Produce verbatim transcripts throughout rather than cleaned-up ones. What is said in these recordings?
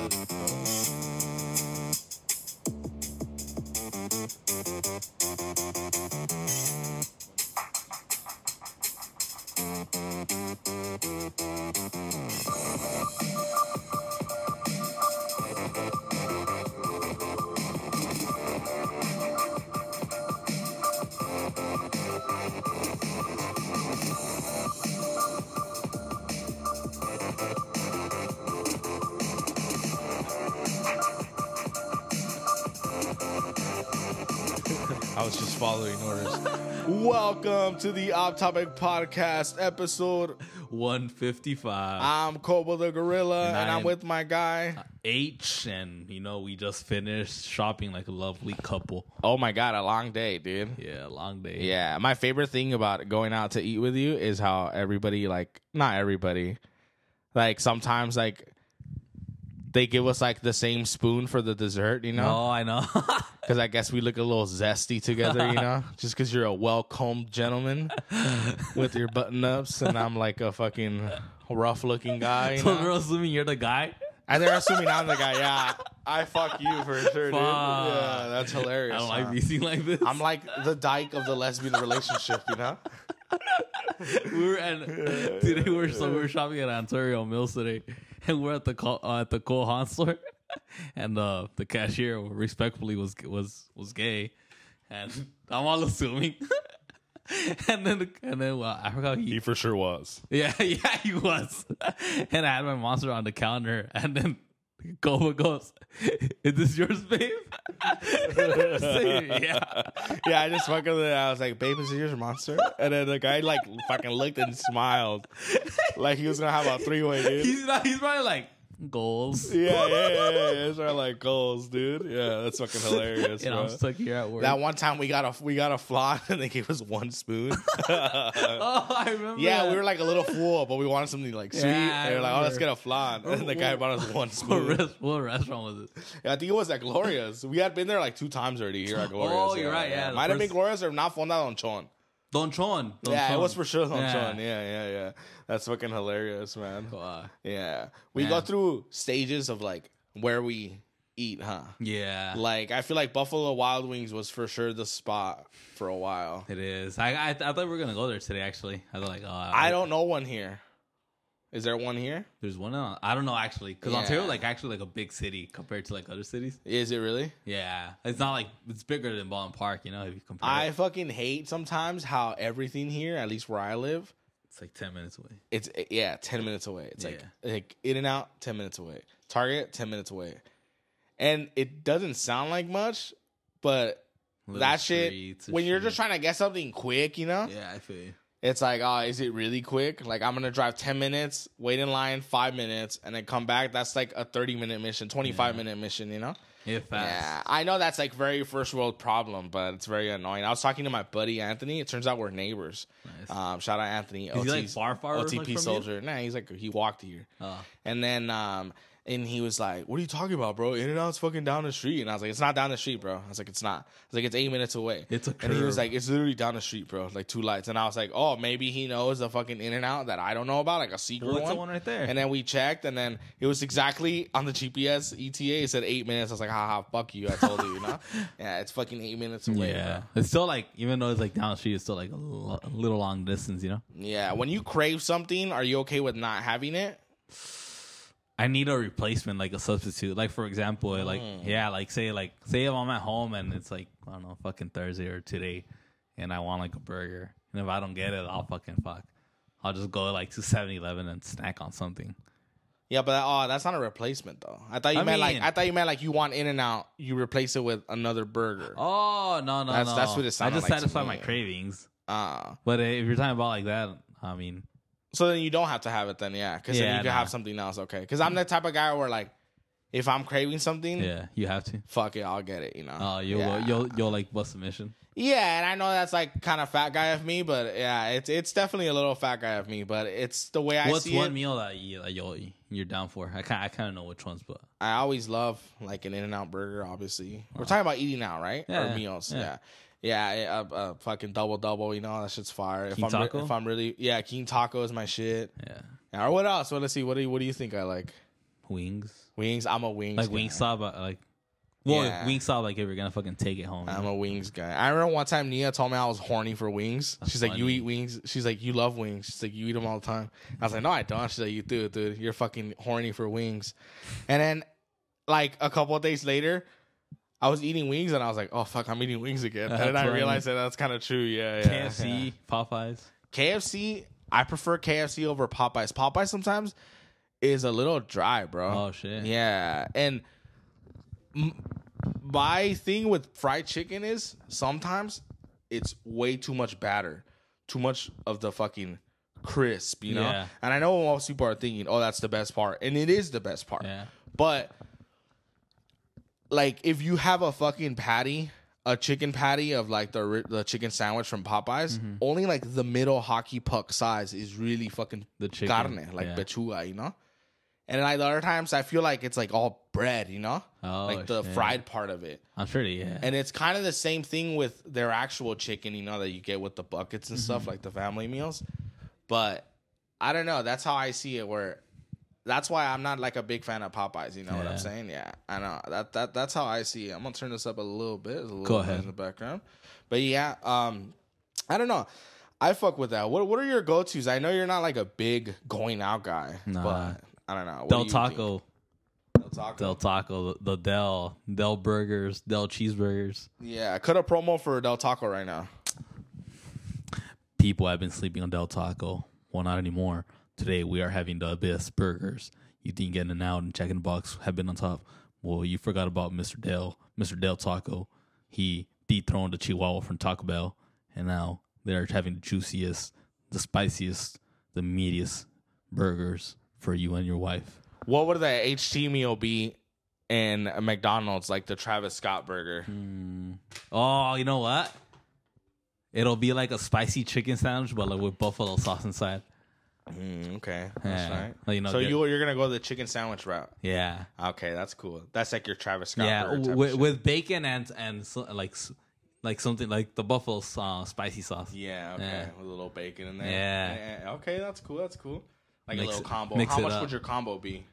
I was just following orders. Welcome to the Off Topic Podcast, episode one fifty-five. I'm Kobo the Gorilla, and, and I'm I'm with my guy H, and you know we just finished shopping like a lovely couple. Oh my god, a long day, dude. Yeah, long day. Yeah, my favorite thing about going out to eat with you is how everybody, like, not everybody, like sometimes like they give us like the same spoon for the dessert, you know? Oh, I know. Because I guess we look a little zesty together, you know? Just because you're a well-combed gentleman with your button-ups, and I'm like a fucking rough-looking guy, you So know? they're assuming you're the guy? And they're assuming I'm the guy. Yeah, I fuck you for sure, dude. Fuck. Yeah, that's hilarious. I don't huh? like being seen like this. I'm like the dyke of the lesbian relationship, you know? we were and today we were so we were shopping at Ontario Mills today, and we're at the Col- uh, at the Cole Haan store, and uh, the cashier respectfully was was was gay, and I'm all assuming. And then, and then, well, I forgot he, He for sure was. yeah, yeah, he was. And I had my monster on the counter, and then Koba goes, "Is this yours, babe?" Say, yeah, Yeah, I just fucking, I was like, babe, is it yours, monster? And then the guy, like, fucking looked and smiled. Like he was going to have a three-way, dude. he's not. He's probably like goals. Yeah, yeah, yeah, yeah. It's our like goals, dude. Yeah, that's fucking hilarious, And bro. I'm stuck here at work. That one time we got a we got a flan and they gave us one spoon. Oh, I remember. Yeah, that. we were like a little full, but we wanted something like sweet. Yeah, I they were like, "Oh, let's remember. get a flan," and the guy brought us one What, spoon. rest, what restaurant was it? Yeah, I think it was at Gloria's. We had been there like two times already here at Gloria's. Oh, you're right, yeah, the might have been first- Gloria's or not Fonda Don Chon. Don Chon. Don Yeah, Chon. it was for sure Don Yeah. Chon. Yeah, yeah, yeah. That's fucking hilarious, man. Wow. Yeah, we Man. go through stages of like where we eat, huh? Yeah, Like, I feel like Buffalo Wild Wings was for sure the spot for a while. it is. I, I I thought we were gonna go there today. Actually, I was like, oh, I don't know one here. Is there one here? There's one. On, I don't know actually, because Yeah. Ontario like actually like a big city compared to like other cities. Is it really? Yeah, it's not like it's bigger than Baldwin Park. You know, if you compare, I it. fucking hate sometimes how everything here, at least where I live, It's like ten minutes away. it's, yeah, ten minutes away. It's like, Yeah. like In and Out, ten minutes away. Target, ten minutes away. And it doesn't sound like much, but Little that shit, streets or when you're shit. just trying to get something quick, you know? Yeah, I feel you. It's like, oh, is it really quick? Like, I'm going to drive ten minutes, wait in line five minutes, and then come back. That's like a thirty-minute mission, twenty-five-minute mission, you know? Yeah, fast. Yeah, I know that's like very first world problem, but it's very annoying. I was talking to my buddy Anthony. It turns out we're neighbors. Nice. Um, shout out Anthony. Is he, like, far, far, O T P like, from you? soldier. Nah, he's like, he walked here. Oh. And then, um, and he was like, "What are you talking about, bro? In-N-Out's fucking down the street." And I was like, "It's not down the street, bro." I was like, "It's not." I was like, "It's eight minutes away." It's a And he was curve. like, "It's literally down the street, bro. Like two lights." And I was like, "Oh, maybe he knows the fucking In-N-Out that I don't know about, like a secret Well, it's one." the one right there. And then we checked, and then it was exactly on the G P S E T A. It said eight minutes. I was like, "Haha, fuck you." I told you, you know? Yeah, it's fucking eight minutes away. Yeah, Bro. it's still like, even though it's like down the street, it's still like a, l- a little long distance, you know? Yeah. When you crave something, are you okay with not having it? I need a replacement, like a substitute. Like, for example, like, yeah, like, say, like, say if I'm at home and it's like, I don't know, fucking Thursday or today, and I want like a burger. And if I don't get it, I'll fucking fuck. I'll just go like to seven eleven and snack on something. Yeah, but oh, that's not a replacement though. I thought you I meant like mean- I thought you meant like you want In and Out, you replace it with another burger. Oh, no, no, That's- no. that's what it I sounded just like to satisfy me. my cravings. Uh, But uh, if you're talking about like that, I mean, so then you don't have to have it then, yeah, because then Yeah, you can nah. have something else. Okay, because I'm the type of guy where like if I'm craving something, yeah, you have to. fuck it, I'll get it. You know. Oh, you'll, yeah. you'll, you'll like bust a mission. Yeah, and I know that's like kind of fat guy of me, but yeah, it's it's definitely a little fat guy of me, but it's the way I What's see one it. meal that you, that you'll, you're down for? I kind I kind of know which ones, but I always love like an In-N-Out burger. Obviously, we're talking about eating out, right? Yeah, or yeah, meals. yeah. Yeah, yeah. A, a fucking double double. You know that shit's fire. If King I'm re- Taco? if I'm really yeah, King Taco is my shit. yeah. Yeah, or what else? Well, let's see. What do you what do you think I like? Wings. Wings. I'm a wings. Like guy. Wingstop, but like, well, Yeah. Wingstop, like if you're gonna fucking take it home. I'm a wings guy. I remember one time Nia told me I was horny for wings. That's She's like, "You funny. eat wings?" She's like, "You love wings." She's like, "You eat them all the time." I was like, "No, I don't." She's like, "You do, dude. You're fucking horny for wings." And then, like a couple of days later, I was eating wings and I was like, "Oh fuck, I'm eating wings again." That's and then I funny. realized that that's kind of true. Yeah, yeah. K F C, yeah. Popeyes. K F C. I prefer K F C over Popeyes. Popeyes sometimes is a little dry, bro. Oh shit. Yeah, and m- my thing with fried chicken is sometimes it's way too much batter, too much of the fucking crisp, you know. Yeah. And I know most people are thinking, "Oh, that's the best part," and it is the best part. Yeah. But like, if you have a fucking patty, a chicken patty of like the ri- the chicken sandwich from Popeyes, Mm-hmm. only like the middle hockey puck size is really fucking The chicken, carne, like yeah. pechuga, you know. And like the other times, I feel like it's like all bread, you know, Oh, like the shit. fried part of it. I'm sure. They, yeah. And it's kind of the same thing with their actual chicken, you know, that you get with the buckets and Mm-hmm. stuff, like the family meals. But I don't know. That's how I see it. Where that's why I'm not like a big fan of Popeyes. You know what Yeah. I'm saying? Yeah, I know that that that's how I see it. I'm gonna turn this up a little bit. There's a little Go noise ahead. in the background. But yeah, um, I don't know. I fuck with that. What What are your go tos? I know you're not like a big going out guy, Nah. but I don't know. What Del do you Taco. think? Del Taco. Del Taco. The Del. Del Burgers. Del Cheeseburgers. Yeah, cut a promo for Del Taco right now. People have been sleeping on Del Taco. Well, not anymore. Today we are having the best burgers. You think In and Out and Jack in the Box have been on top. Well, you forgot about Mister Del. Mister Del Taco. He dethroned the Chihuahua from Taco Bell, and now they're having the juiciest, the spiciest, the meatiest burgers for you and your wife. What would the H T meal be in a McDonald's, like the Travis Scott burger? Oh, you know what? It'll be like a spicy chicken sandwich, but like with buffalo sauce inside. Mm, okay, that's Yeah. right. Like, you know, so get- you you're gonna go the chicken sandwich route. Yeah, Okay, that's cool. That's like your Travis Scott. yeah, burger type with, of shit. with bacon and and so, like s- like something like the buffalo uh, spicy sauce. yeah, okay, Yeah. with a little bacon in there. Yeah. Yeah, okay, that's cool. That's cool. Like Mix a little it- combo. mix How it much up. would your combo be?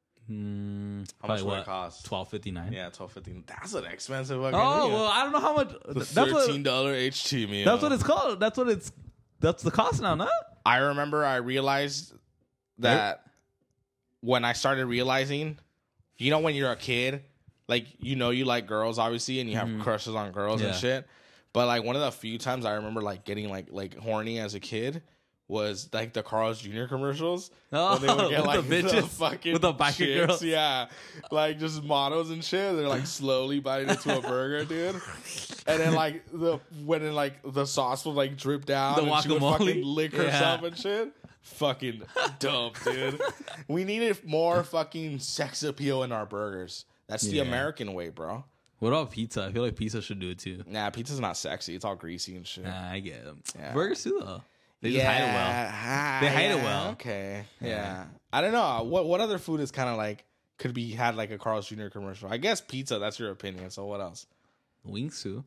Mm, How much probably would what? it cost? Twelve fifty nine. Yeah, twelve fifteen. That's an expensive fucking Oh meal. well, I don't know how much. The That's thirteen what. dollar H T meal. That's what it's called. That's what it's. That's the cost now, not? I remember I realized that when I started realizing, you know, when you're a kid, like, you know, you like girls, obviously, and you have crushes on girls and Yeah. shit. But like one of the few times I remember like getting like like horny as a kid was like the Carl's Junior commercials. Oh, when they would get with like the bitches, fucking with the biker chicks, girls. yeah, like just models and shit. They're like slowly biting into a burger, dude. And then like the when it, like the sauce would like drip down, The and she would guacamole? fucking lick Yeah. herself and shit. Fucking dope, dude. We needed more fucking sex appeal in our burgers. That's the Yeah. American way, bro. What about pizza? I feel like pizza should do it too. Nah, pizza's not sexy. It's all greasy and shit. Nah, I get them. Yeah. Burgers too, though. They just hide it well. ah, They hide it yeah, well. Okay. Yeah. Yeah. I don't know. What what other food is kind of like could be had like a Carl's Junior commercial? I guess pizza. That's your opinion. So what else? Wings too.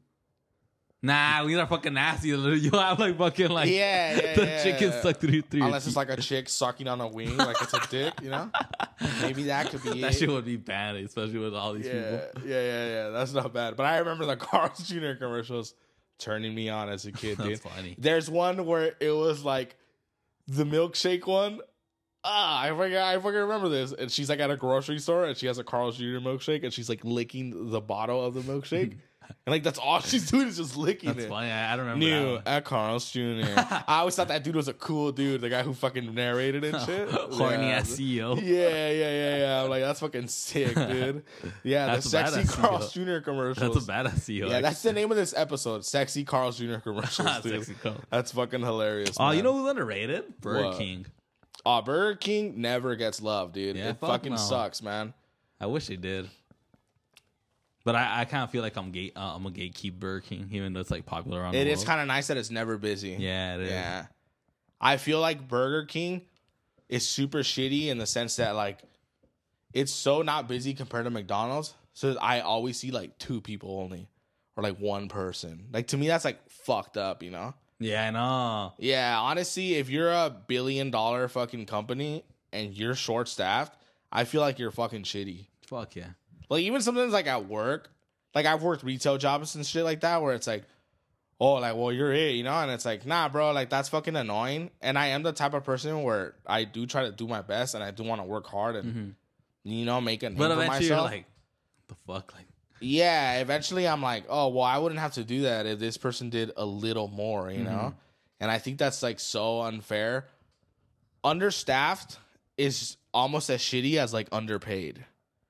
Nah, wings are fucking nasty. You'll have like fucking like Yeah, yeah, the yeah, chicken yeah. stuck through through. your Unless it's teeth. like a chick sucking on a wing, like it's a dick, you know? Maybe that could be that it. shit would be bad, especially with all these Yeah, people. yeah, yeah, yeah. That's not bad. But I remember the Carl's Junior commercials turning me on as a kid, dude. That's funny. There's one where it was like the milkshake one. Ah, I forget. I fucking remember this. And she's like at a grocery store and she has a Carl's Junior milkshake and she's like licking the bottle of the milkshake. And like that's all she's doing is just licking That's it. funny. I, I don't remember. New that at Carl's Junior I always thought that dude was a cool dude, the guy who fucking narrated and shit. Horny yeah. ass C E O. Yeah, yeah, yeah, yeah. I'm like, that's fucking sick, dude. Yeah, That's the a sexy badass C E O. Carl's Junior commercials. That's a badass C E O. Yeah, that's the name of this episode. Sexy Carl's Junior commercials, dude. Sexy Carl. That's fucking hilarious. Oh, you man. know who's underrated? Burger What? King. Oh, Burger King never gets love, dude. Yeah, it fuck fucking no. sucks, man. I wish they did. But I, I kind of feel like I'm gate. Uh, I'm a gatekeep Burger King, even though it's like popular around It the is world. kind of nice that it's never busy. Yeah, it is. Yeah. I feel like Burger King is super shitty in the sense that like it's so not busy compared to McDonald's. So I always see like two people only or like one person. Like to me that's like fucked up, you know? Yeah, I know. Yeah, honestly, if you're a billion dollar fucking company and you're short staffed, I feel like you're fucking shitty. Fuck yeah. Like, even sometimes, like, at work, like, I've worked retail jobs and shit like that where it's like, oh, like, well, you're it, you know? And it's like, nah, bro, like, that's fucking annoying. And I am the type of person where I do try to do my best and I do want to work hard and, Mm-hmm. you know, make a name But for eventually you're myself. like, the fuck? Like, Yeah, eventually I'm like, oh, well, I wouldn't have to do that if this person did a little more, you Mm-hmm. know? And I think that's, like, so unfair. Understaffed is almost as shitty as, like, underpaid.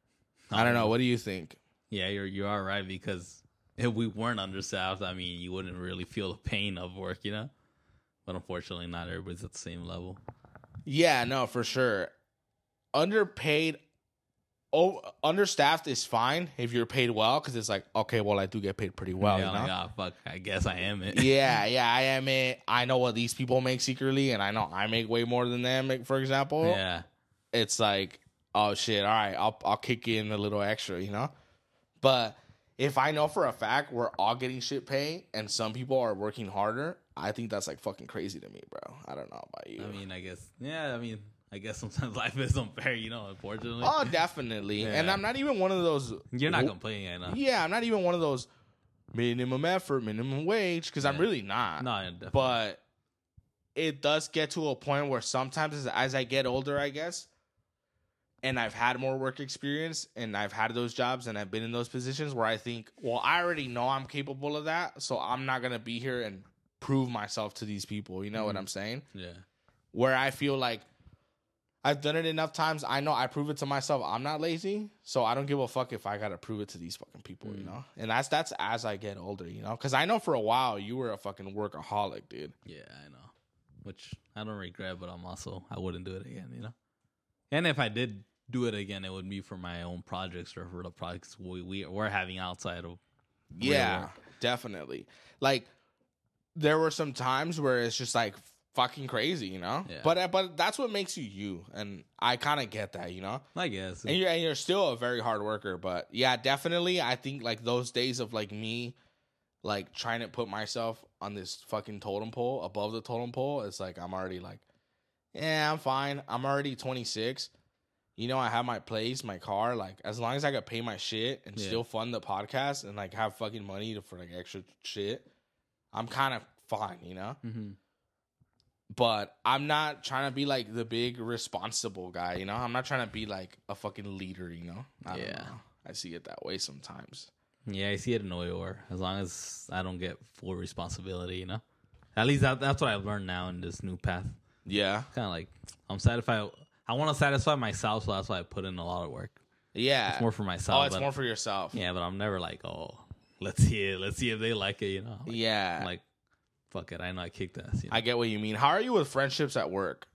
I don't know. What do you think? yeah, you're you are right, because if we weren't understaffed, I mean, you wouldn't really feel the pain of work, you know? But unfortunately, not everybody's at the same level. Yeah, no, for sure. Underpaid, oh, understaffed is fine if you're paid well, because it's like, okay, well, I do get paid pretty well, yeah, you know? like, ah, fuck, I guess I am it. yeah, yeah, I am it. I know what these people make secretly, and I know I make way more than them, like, for example. Yeah. It's like, oh, shit, all right, I'll, I'll kick in a little extra, you know? But if I know for a fact we're all getting shit pay and some people are working harder, I think that's, like, fucking crazy to me, bro. I don't know about you. I mean, I guess, yeah, I mean, I guess sometimes life is unfair, you know, unfortunately. Oh, definitely. Yeah. And I'm not even one of those. You're not complaining, I know. Yeah, I'm not even one of those minimum effort, minimum wage, because I'm Yeah. really not. No, definitely. But it does get to a point where sometimes as, as I get older, I guess, and I've had more work experience and I've had those jobs and I've been in those positions where I think, well, I already know I'm capable of that, so I'm not going to be here and prove myself to these people. You know what I'm saying? Yeah. Where I feel like I've done it enough times. I know I prove it to myself. I'm not lazy, so I don't give a fuck if I gotta prove it to these fucking people, you know. And that's that's as I get older, you know. Because I know for a while you were a fucking workaholic, dude. Yeah, I know. Which I don't regret, but I'm also, I wouldn't do it again, you know? And if I did do it again, it would be for my own projects or for the projects we, we, we're having outside of real Yeah, work. definitely. Like there were some times where it's just like fucking crazy, you know. Yeah. But but that's what makes you you, and I kind of get that, you know. I guess. And you're and you're still a very hard worker, but yeah, definitely. I think like those days of like me, like trying to put myself on this fucking totem pole above the totem pole, it's like I'm already like, yeah, I'm fine. I'm already twenty-six. You know, I have my place, my car. Like as long as I could pay my shit and Yeah. still fund the podcast and like have fucking money to, for like extra shit, I'm kind of fine, you know. Mm-hmm. But I'm not trying to be like the big responsible guy, you know? I'm not trying to be like a fucking leader, you know? I don't Yeah. know. I see it that way sometimes. Yeah, I see it in a way where as long as I don't get full responsibility, you know? At least that, that's what I've learned now in this new path. Yeah. Kind of like, I'm satisfied. I want to satisfy myself, so that's why I put in a lot of work. Yeah. It's more for myself. Oh, it's but- more for yourself. Yeah, but I'm never like, oh, let's see it. Let's see if they like it, you know? Like, Yeah. I'm like, fuck it. I know I kicked ass. You know? I get what you mean. How are you with friendships at work?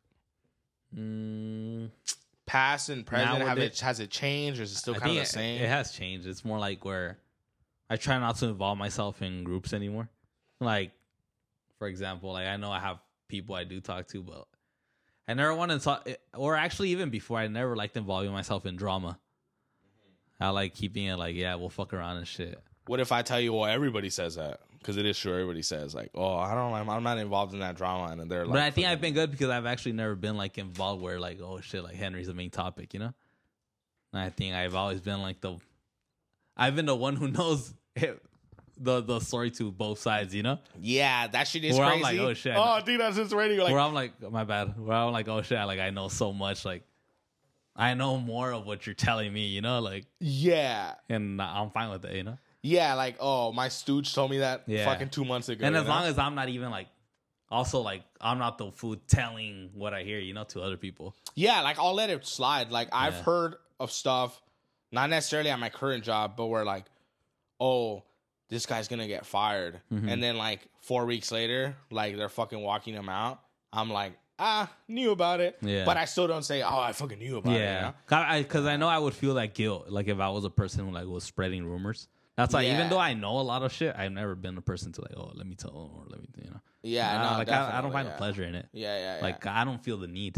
mm, Past and present, Now have with it, has it changed or is it still I kind of think the same? It, it has changed. It's more like where I try not to involve myself in groups anymore. Like, for example, like I know I have people I do talk to, but I never want to talk. Or actually, even before, I never liked involving myself in drama. I like keeping it like, yeah, we'll fuck around and shit. What if I tell you, well, everybody says that? Because it is true. Everybody says, like, oh, I don't I'm, I'm not involved in that drama. And then they're like, But I think I've fucking- been good because I've actually never been like involved where like, oh shit, like Henry's the main topic, you know? And I think I've always been like the, I've been the one who knows it, the the story to both sides, you know? Yeah, that shit is Where I'm crazy. like, oh, shit. Oh, dude, that's just radio. Like, where I'm like, my bad. Where I'm like, oh shit, like I know so much, like I know more of what you're telling me, you know? Like, yeah. and I'm fine with it, you know? Yeah, like, oh, my stooge told me that Yeah. fucking two months ago. And you as know? long as I'm not even like, also like, I'm not the fool telling what I hear, you know, to other people. Yeah, like, I'll let it slide. Like, I've Yeah. heard of stuff, not necessarily at my current job, but where, like, oh, this guy's gonna get fired. Mm-hmm. And then, like, four weeks later, like, they're fucking walking him out. I'm like, ah, knew about it. Yeah. But I still don't say, oh, I fucking knew about it. You Yeah, know? because I, I know I would feel that guilt, like if I was a person who like was spreading rumors. That's why Yeah. even though I know a lot of shit, I've never been a person to like, oh, let me tell or let me, you know. Yeah, Nah, no, like I, I don't definitely, find yeah. the pleasure in it. Yeah, yeah, yeah. Like I don't feel the need to.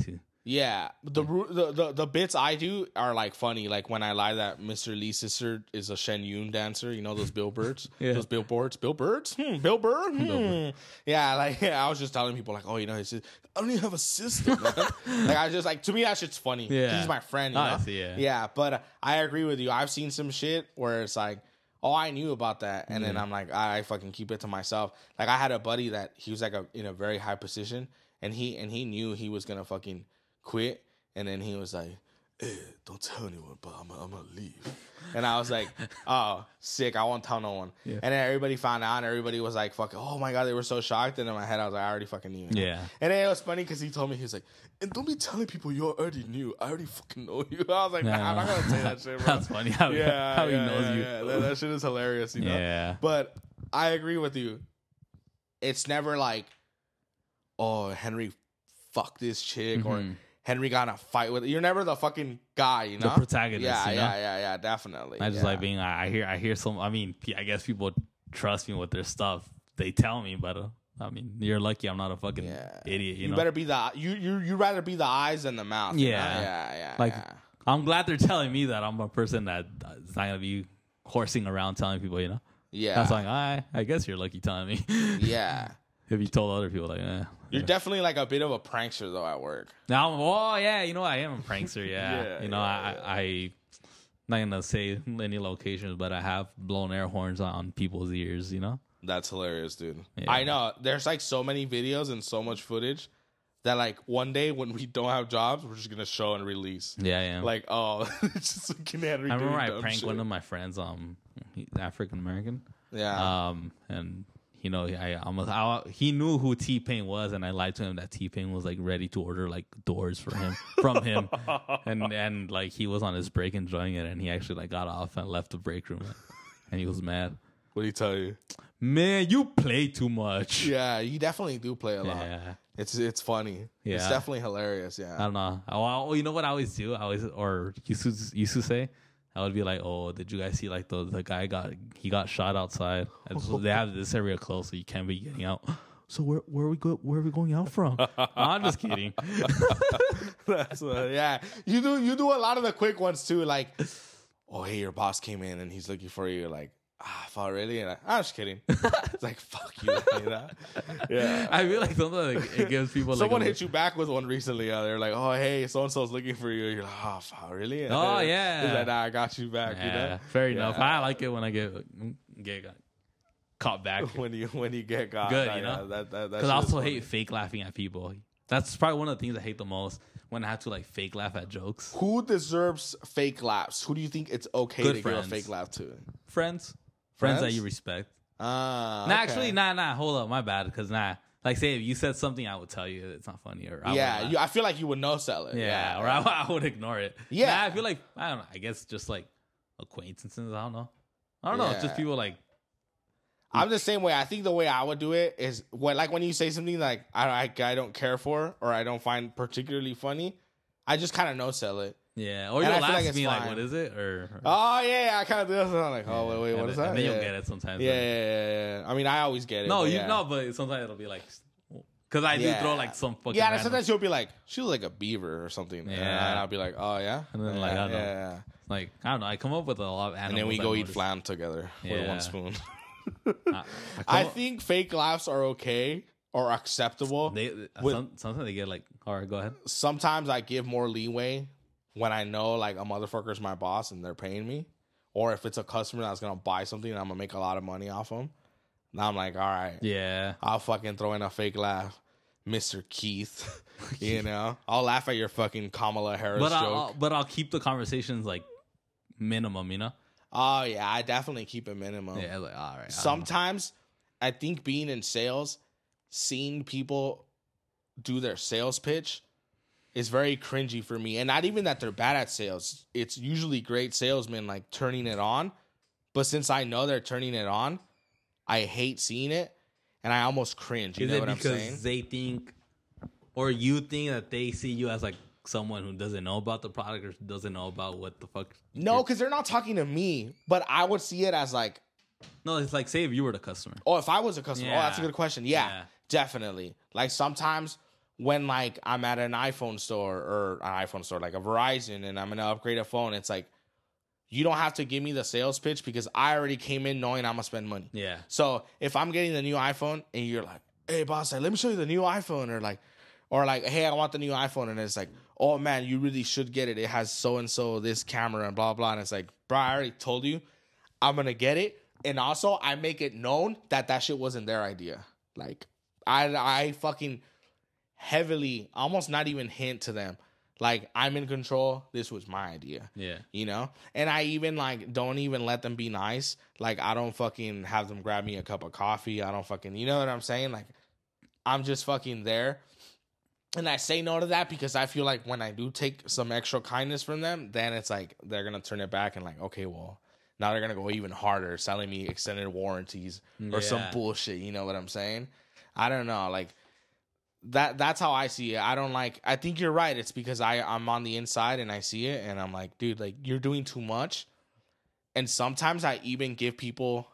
Yeah, the, ru- the the the bits I do are like funny. Like when I lie that Mister Lee's sister is a Shen Yun dancer. You know those billboards, Yeah. those billboards, billboards, hmm, billboard. Hmm. Billboard. Yeah, like yeah, I was just telling people like, oh, you know, his sis- I don't even have a sister. Man. Like I just like to me that shit's funny. Yeah. He's my friend. You I know? see, yeah. yeah. But uh, I agree with you. I've seen some shit where it's like, oh, I knew about that, and then Yeah. I'm like, I fucking keep it to myself. Like I had a buddy that he was like a, in a very high position, and he and he knew he was gonna fucking quit. And then he was like, hey, don't tell anyone, but I'm, I'm going to leave. And I was like, oh, sick. I won't tell no one. Yeah. And then everybody found out, and everybody was like, fucking, oh, my God. They were so shocked. And in my head, I was like, I already fucking knew. Yeah. And then it was funny because he told me, he was like, and don't be telling people you already knew. I already fucking know you. I was like, nah, I'm not going to say that shit, bro. That's funny how, yeah, how yeah, he knows yeah, you. Yeah. That, that shit is hilarious, you know? Yeah. But I agree with you. It's never like, oh, Henry fucked this chick or Mhm. Henry got in a fight with. You're never the fucking guy, you know. The protagonist, Yeah, you know? yeah, yeah, yeah. Definitely. I just yeah. like being. I I hear. I hear some. I mean, I guess people trust me with their stuff. They tell me, but uh, I mean, you're lucky. I'm not a fucking Yeah. idiot. You, You know. better be the you you you rather be the eyes than the mouth. you know? Yeah. yeah, yeah. Like, yeah. I'm glad they're telling me that I'm a person that is not gonna be horsing around telling people. You know. yeah. That's like I. I guess you're lucky telling me. yeah. If you told other people, like, eh. You're definitely like a bit of a prankster though at work. Now, oh yeah, you know, I am a prankster. Yeah, Yeah, you know, yeah, I, I, not gonna say any locations, but I have blown air horns on people's ears. You know. That's hilarious, dude. Yeah. I know. There's like so many videos and so much footage that like one day when we don't have jobs, we're just gonna show and release. Yeah, yeah. Like, oh, it's just fucking Henry. I remember doing I dumb pranked shit. one of my friends, um, African American, Yeah. um, and you know, I almost I, he knew who T Pain was, and I lied to him that T Pain was like ready to order like doors for him from him, and and like he was on his break enjoying it, and he actually like got off and left the break room, and he was mad. What do you tell you? Man, you play too much. Yeah, you definitely do play a lot. Yeah. It's it's funny. It's Yeah. definitely hilarious. Yeah. I don't know. Oh, oh, you know what I always do? I always or used to used to say, I would be like, "Oh, did you guys see like the the guy got he got shot outside? And so they have this area closed, so you can't be getting out." So where where are we go? Where are we going out from? I'm just kidding. That's uh, yeah. You do you do a lot of the quick ones too. Like, oh hey, your boss came in and he's looking for you. You're like, ah, fuck, really? And I, I'm just kidding. It's like fuck you. You know? Yeah. I feel like sometimes like, it gives people Someone like a- hit you back with one recently. Uh, they're like, "Oh, hey, so and so's looking for you." You're like, "Oh, fuck, really?" Oh, He's yeah. like, "Nah, I got you back." Yeah, You know, fair enough. Yeah. I like it when I get get caught back. when you when you get got, Good, uh, you know? yeah, that that Because I shit is also funny. hate fake laughing at people. That's probably one of the things I hate the most when I have to like fake laugh at jokes. Who deserves fake laughs? Who do you think it's okay Good to friends. give a fake laugh to? Friends, friends that Friends? you respect. Ah, Nah, okay. actually, nah, nah. Hold up, my bad. Because nah, like say if you said something, I would tell you it's not funny, or I yeah, would you, I feel like you would no sell it. yeah, Yeah, or I, I would ignore it. Yeah. Nah, I feel like I don't know. I guess just like acquaintances. I don't know. I don't know. It's just Yeah. people like I'm the same way. I think the way I would do it is when, like, when you say something like I I, I don't care for or I don't find particularly funny, I just kind of no sell it. yeah, or And I you'll feel like ask it's me like, fine. what is it, or, or Oh yeah, yeah I kind of do this. And I'm like, oh wait, wait, and what is then- that? And then yeah. you'll get it sometimes. Yeah, like- yeah, yeah, yeah. I mean, I always get it. No, but you yeah. no, but sometimes it'll be like, because I do Yeah. throw like some fucking Yeah, and random- sometimes you'll be like, she was like a beaver or something. Yeah. And I'll be like, oh yeah. And then, yeah, like, I don't know. yeah, yeah. like I don't know. I come up with a lot of animals. And then we I go eat noticed. flan together with Yeah. one spoon. I, I come I up- think fake laughs are okay or acceptable. they with- some, sometimes they get like, all right, go ahead. Sometimes I give more leeway when I know like a motherfucker's my boss and they're paying me, or if it's a customer that's gonna buy something and I'm gonna make a lot of money off them. Now I'm like, all right, Yeah, I'll fucking throw in a fake laugh, Mister Keith. You know, I'll laugh at your fucking Kamala Harris but joke. I'll, I'll but I'll keep the conversations like minimum. You know. Oh yeah, I definitely keep it minimum. Yeah, like all right. I don't know. Sometimes I think being in sales, seeing people do their sales pitch is very cringy for me. And not even that they're bad at sales. It's usually great salesmen like turning it on. But since I know they're turning it on, I hate seeing it and I almost cringe. You Is know it what I'm because saying? they think, or you think that they see you as like someone who doesn't know about the product or doesn't know about what the fuck? No, because they're not talking to me. But I would see it as like, No, it's like say if you were the customer. oh, if I was a customer, oh, that's a Yeah. good question. Yeah, Yeah. definitely. Like sometimes when like I'm at an iPhone store or an iPhone store, like a Verizon, and I'm gonna upgrade a phone, it's like you don't have to give me the sales pitch because I already came in knowing I'm gonna spend money. Yeah. So if I'm getting the new iPhone and you're like, hey boss, like, let me show you the new iPhone, or like, or like, hey, I want the new iPhone, and it's like, oh man, you really should get it. It has so and so this camera and blah blah, and it's like, bro, I already told you, I'm gonna get it, and also I make it known that that shit wasn't their idea. Like, I I fucking heavily, almost not even hint to them, like, I'm in control. This was my idea. Yeah. You know? And I even, like, don't even let them be nice. Like, I don't fucking have them grab me a cup of coffee. I don't fucking, you know what I'm saying? Like, I'm just fucking there. And I say no to that because I feel like when I do take some extra kindness from them, then it's like they're going to turn it back and like, okay, well, now they're going to go even harder selling me extended warranties or Yeah. some bullshit. You know what I'm saying? I don't know. Like, that that's how I see it. I don't like, I think you're right. It's because I, I'm on the inside and I see it and I'm like, dude, like, you're doing too much. And sometimes I even give people,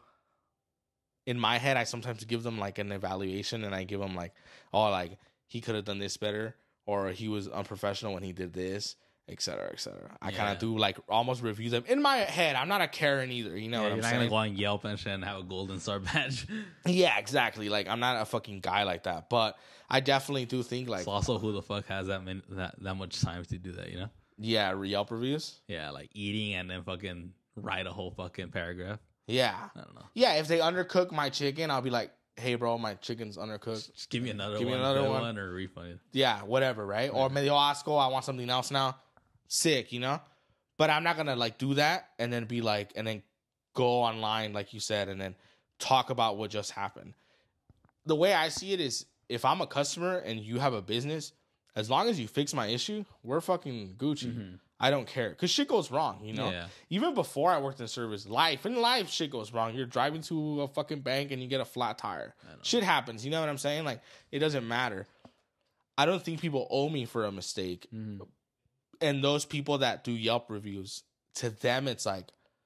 in my head, I sometimes give them like an evaluation and I give them like, oh, like, he could have done this better, or he was unprofessional when he did this, et cetera, et cetera. I Yeah. kind of do like almost review them in my head. I'm not a Karen either. You know Yeah, what you're I'm not saying? gonna go on Yelp and shit and have a golden star badge. Yeah, exactly. Like, I'm not a fucking guy like that, but I definitely do think like, So also, who the fuck has that min- that that much time to do that? You know? yeah, Yelp reviews. Yeah, like eating and then fucking write a whole fucking paragraph. Yeah, I don't know. yeah. If they undercook my chicken, I'll be like, hey, bro, my chicken's undercooked. Just give me another Give me one, another good one. one, or refund it. Yeah, whatever, right? Or maybe they'll ask, oh, I want something else now. Sick, you know? But I'm not going to, like, do that and then be like, and then go online, like you said, and then talk about what just happened. The way I see it is, if I'm a customer and you have a business, as long as you fix my issue, we're fucking Gucci. Mhm. I don't care. Because shit goes wrong, you know? Yeah. Even before I worked in service, life, in life, shit goes wrong. You're driving to a fucking bank and you get a flat tire. Shit happens, you know what I'm saying? Like, it doesn't matter. I don't think people owe me for a mistake. Mhm. And those people that do Yelp reviews, to them, it's like,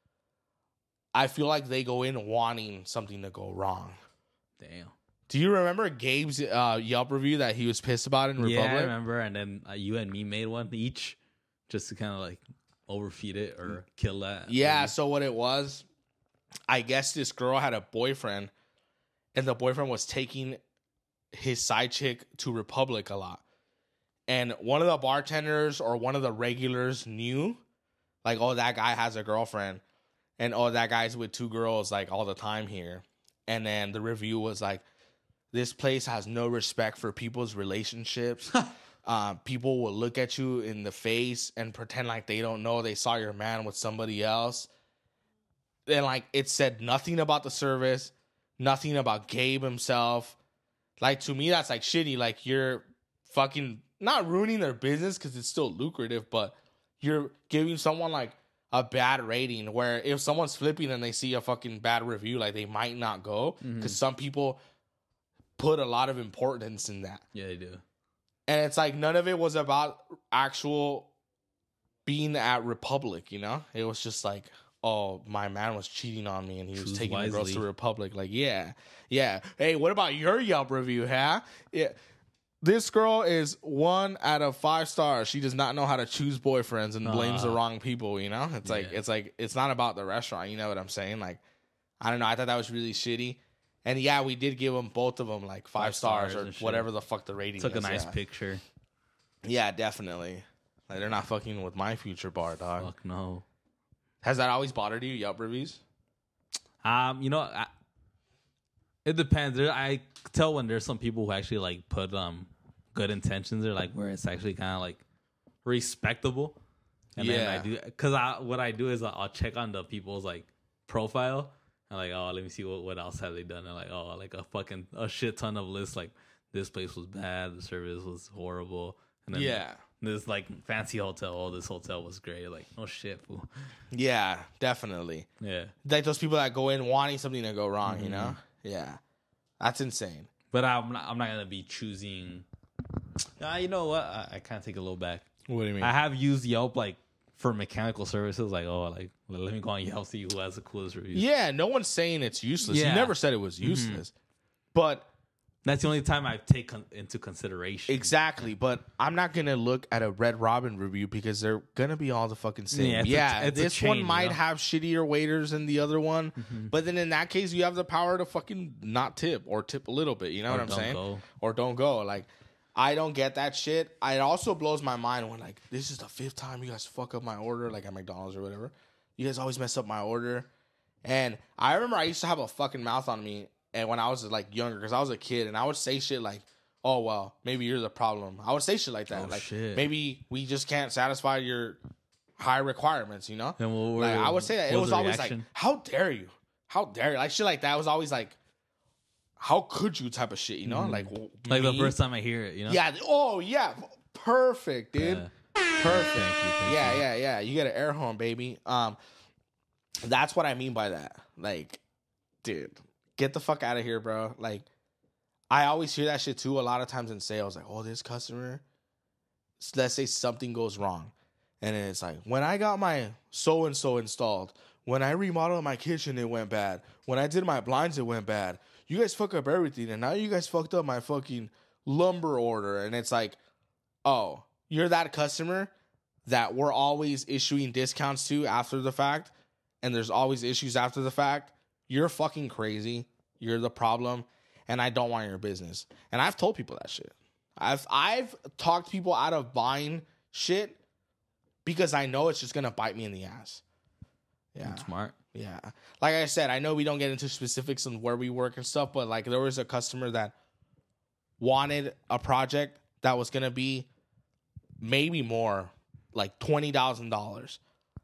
I feel like they go in wanting something to go wrong. Damn. Do you remember Gabe's uh, Yelp review that he was pissed about in Yeah, I Republic? remember. And then uh, you and me made one each, just to kind of like overfeed it or kill that. Yeah, review. so what it was, I guess this girl had a boyfriend, and the boyfriend was taking his side chick to Republic a lot. And one of the bartenders or one of the regulars knew, like, oh, that guy has a girlfriend. And, oh, that guy's with two girls, like, all the time here. And then the review was like, this place has no respect for people's relationships. uh, people will look at you in the face and pretend like they don't know they saw your man with somebody else. And, like, it said nothing about the service, nothing about Gabe himself. Like, to me, that's, like, shitty. Like, you're fucking not ruining their business because it's still lucrative, but you're giving someone, like, a bad rating where if someone's flipping and they see a fucking bad review, like, they might not go because Mhm. some people put a lot of importance in that. Yeah, they do. And it's like none of it was about actual being at Republic, you know? It was just like, oh, my man was cheating on me and he was Choose taking the girls to wisely. Republic. Like, yeah, yeah. Hey, what about your Yelp review, huh? Yeah. This girl is one out of five stars. She does not know how to choose boyfriends and blames the Ah. wrong people, you know? It's like, Yeah. it's like, it's not about the restaurant. You know what I'm saying? Like, I don't know. I thought that was really shitty. And yeah, we did give them, both of them, like five, Five stars, stars or and shit. whatever the fuck the rating Took a is. nice yeah. picture. Yeah, definitely. Like, they're not fucking with my future bar, dog. Fuck no. Has that always bothered you, Yelp reviews? Um, you know, I, it depends. There, I tell when there's some people who actually like put um good intentions there, like where it's actually kind of like respectable. And then I Yeah. do because I what I do is I'll check on the people's like profile and like, oh, let me see what, what else have they done, and like, oh, like a fucking a shit ton of lists, like this place was bad, the service was horrible, and then Yeah. this like fancy hotel, oh, this hotel was great, like no shit, fool. Yeah, definitely. Yeah. Like those people that go in wanting something to go wrong, you know? Yeah. That's insane. But I'm not, I'm not gonna be choosing. Uh, you know what? I, I kind of take a little back. What do you mean? I have used Yelp like for mechanical services. Like, oh, like let me go on Yelp, see who has the coolest reviews. Yeah, no one's saying it's useless. Yeah. You never said it was useless. But That's the only time I take con- into consideration. Exactly, but I'm not gonna look at a Red Robin review because they're gonna be all the fucking same. Yeah, it's yeah, a- it's a this chain, one you might know? have shittier waiters than the other one, Mm-hmm. but then in that case, you have the power to fucking not tip or tip a little bit. You know Or what I'm don't saying? go. Or don't go. Like, I don't get that shit. It also blows my mind when like this is the fifth time you guys fuck up my order, like at McDonald's or whatever. You guys always mess up my order, and I remember I used to have a fucking mouth on me, and when I was like younger, because I was a kid, and I would say shit like, oh, well, maybe you're the problem. I would say shit like that. Oh, like, shit. maybe we just can't satisfy your high requirements, you know? And what were- Like, I would say that. It what was the always reaction? like, how dare you? How dare you? Like, shit like that was always like, how could you type of shit, you know? Like, w- Like the me? first time I hear it, you know? Yeah. Oh, yeah. Perfect, dude. Yeah. Perfect. Thank you, thank yeah, you. yeah, yeah. You get an air horn, baby. Um, That's what I mean by that. Like, dude, get the fuck out of here, bro. Like, I always hear that shit too a lot of times in sales. Like, oh, this customer, let's say something goes wrong. And then it's like, when I got my so-and-so installed, when I remodeled my kitchen, it went bad. When I did my blinds, it went bad. You guys fuck up everything. And now you guys fucked up my fucking lumber order. And it's like, oh, you're that customer that we're always issuing discounts to after the fact. And there's always issues after the fact. You're fucking crazy. You're the problem. And I don't want your business. And I've told people that shit. I've I've talked people out of buying shit because I know it's just gonna bite me in the ass. Yeah. Smart. Yeah. Like I said, I know we don't get into specifics on where we work and stuff, but like there was a customer that wanted a project that was gonna be maybe more, like twenty thousand dollars.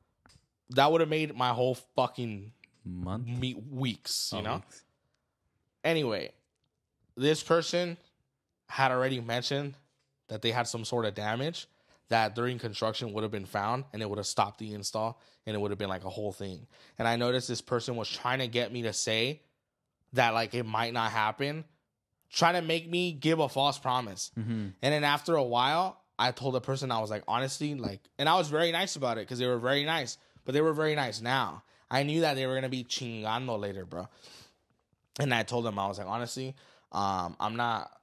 That would have made my whole fucking Month? me- weeks, you Oh, know? weeks. Anyway, this person had already mentioned that they had some sort of damage that during construction would have been found and it would have stopped the install and it would have been like a whole thing. And I noticed this person was trying to get me to say that like it might not happen, trying to make me give a false promise. Mm-hmm. And then after a while, I told the person, I was like, honestly, like, and I was very nice about it because they were very nice, but they were very nice now. I knew that they were going to be chingando later, bro. And I told them, I was like, honestly, um, I'm not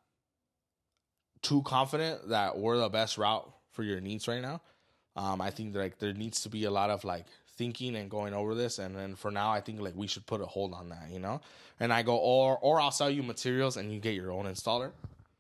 too confident that we're the best route for your needs right now. Um, I think that, like there needs to be a lot of like thinking and going over this, and then for now, I think like we should put a hold on that, you know. And I go, or or I'll sell you materials and you get your own installer.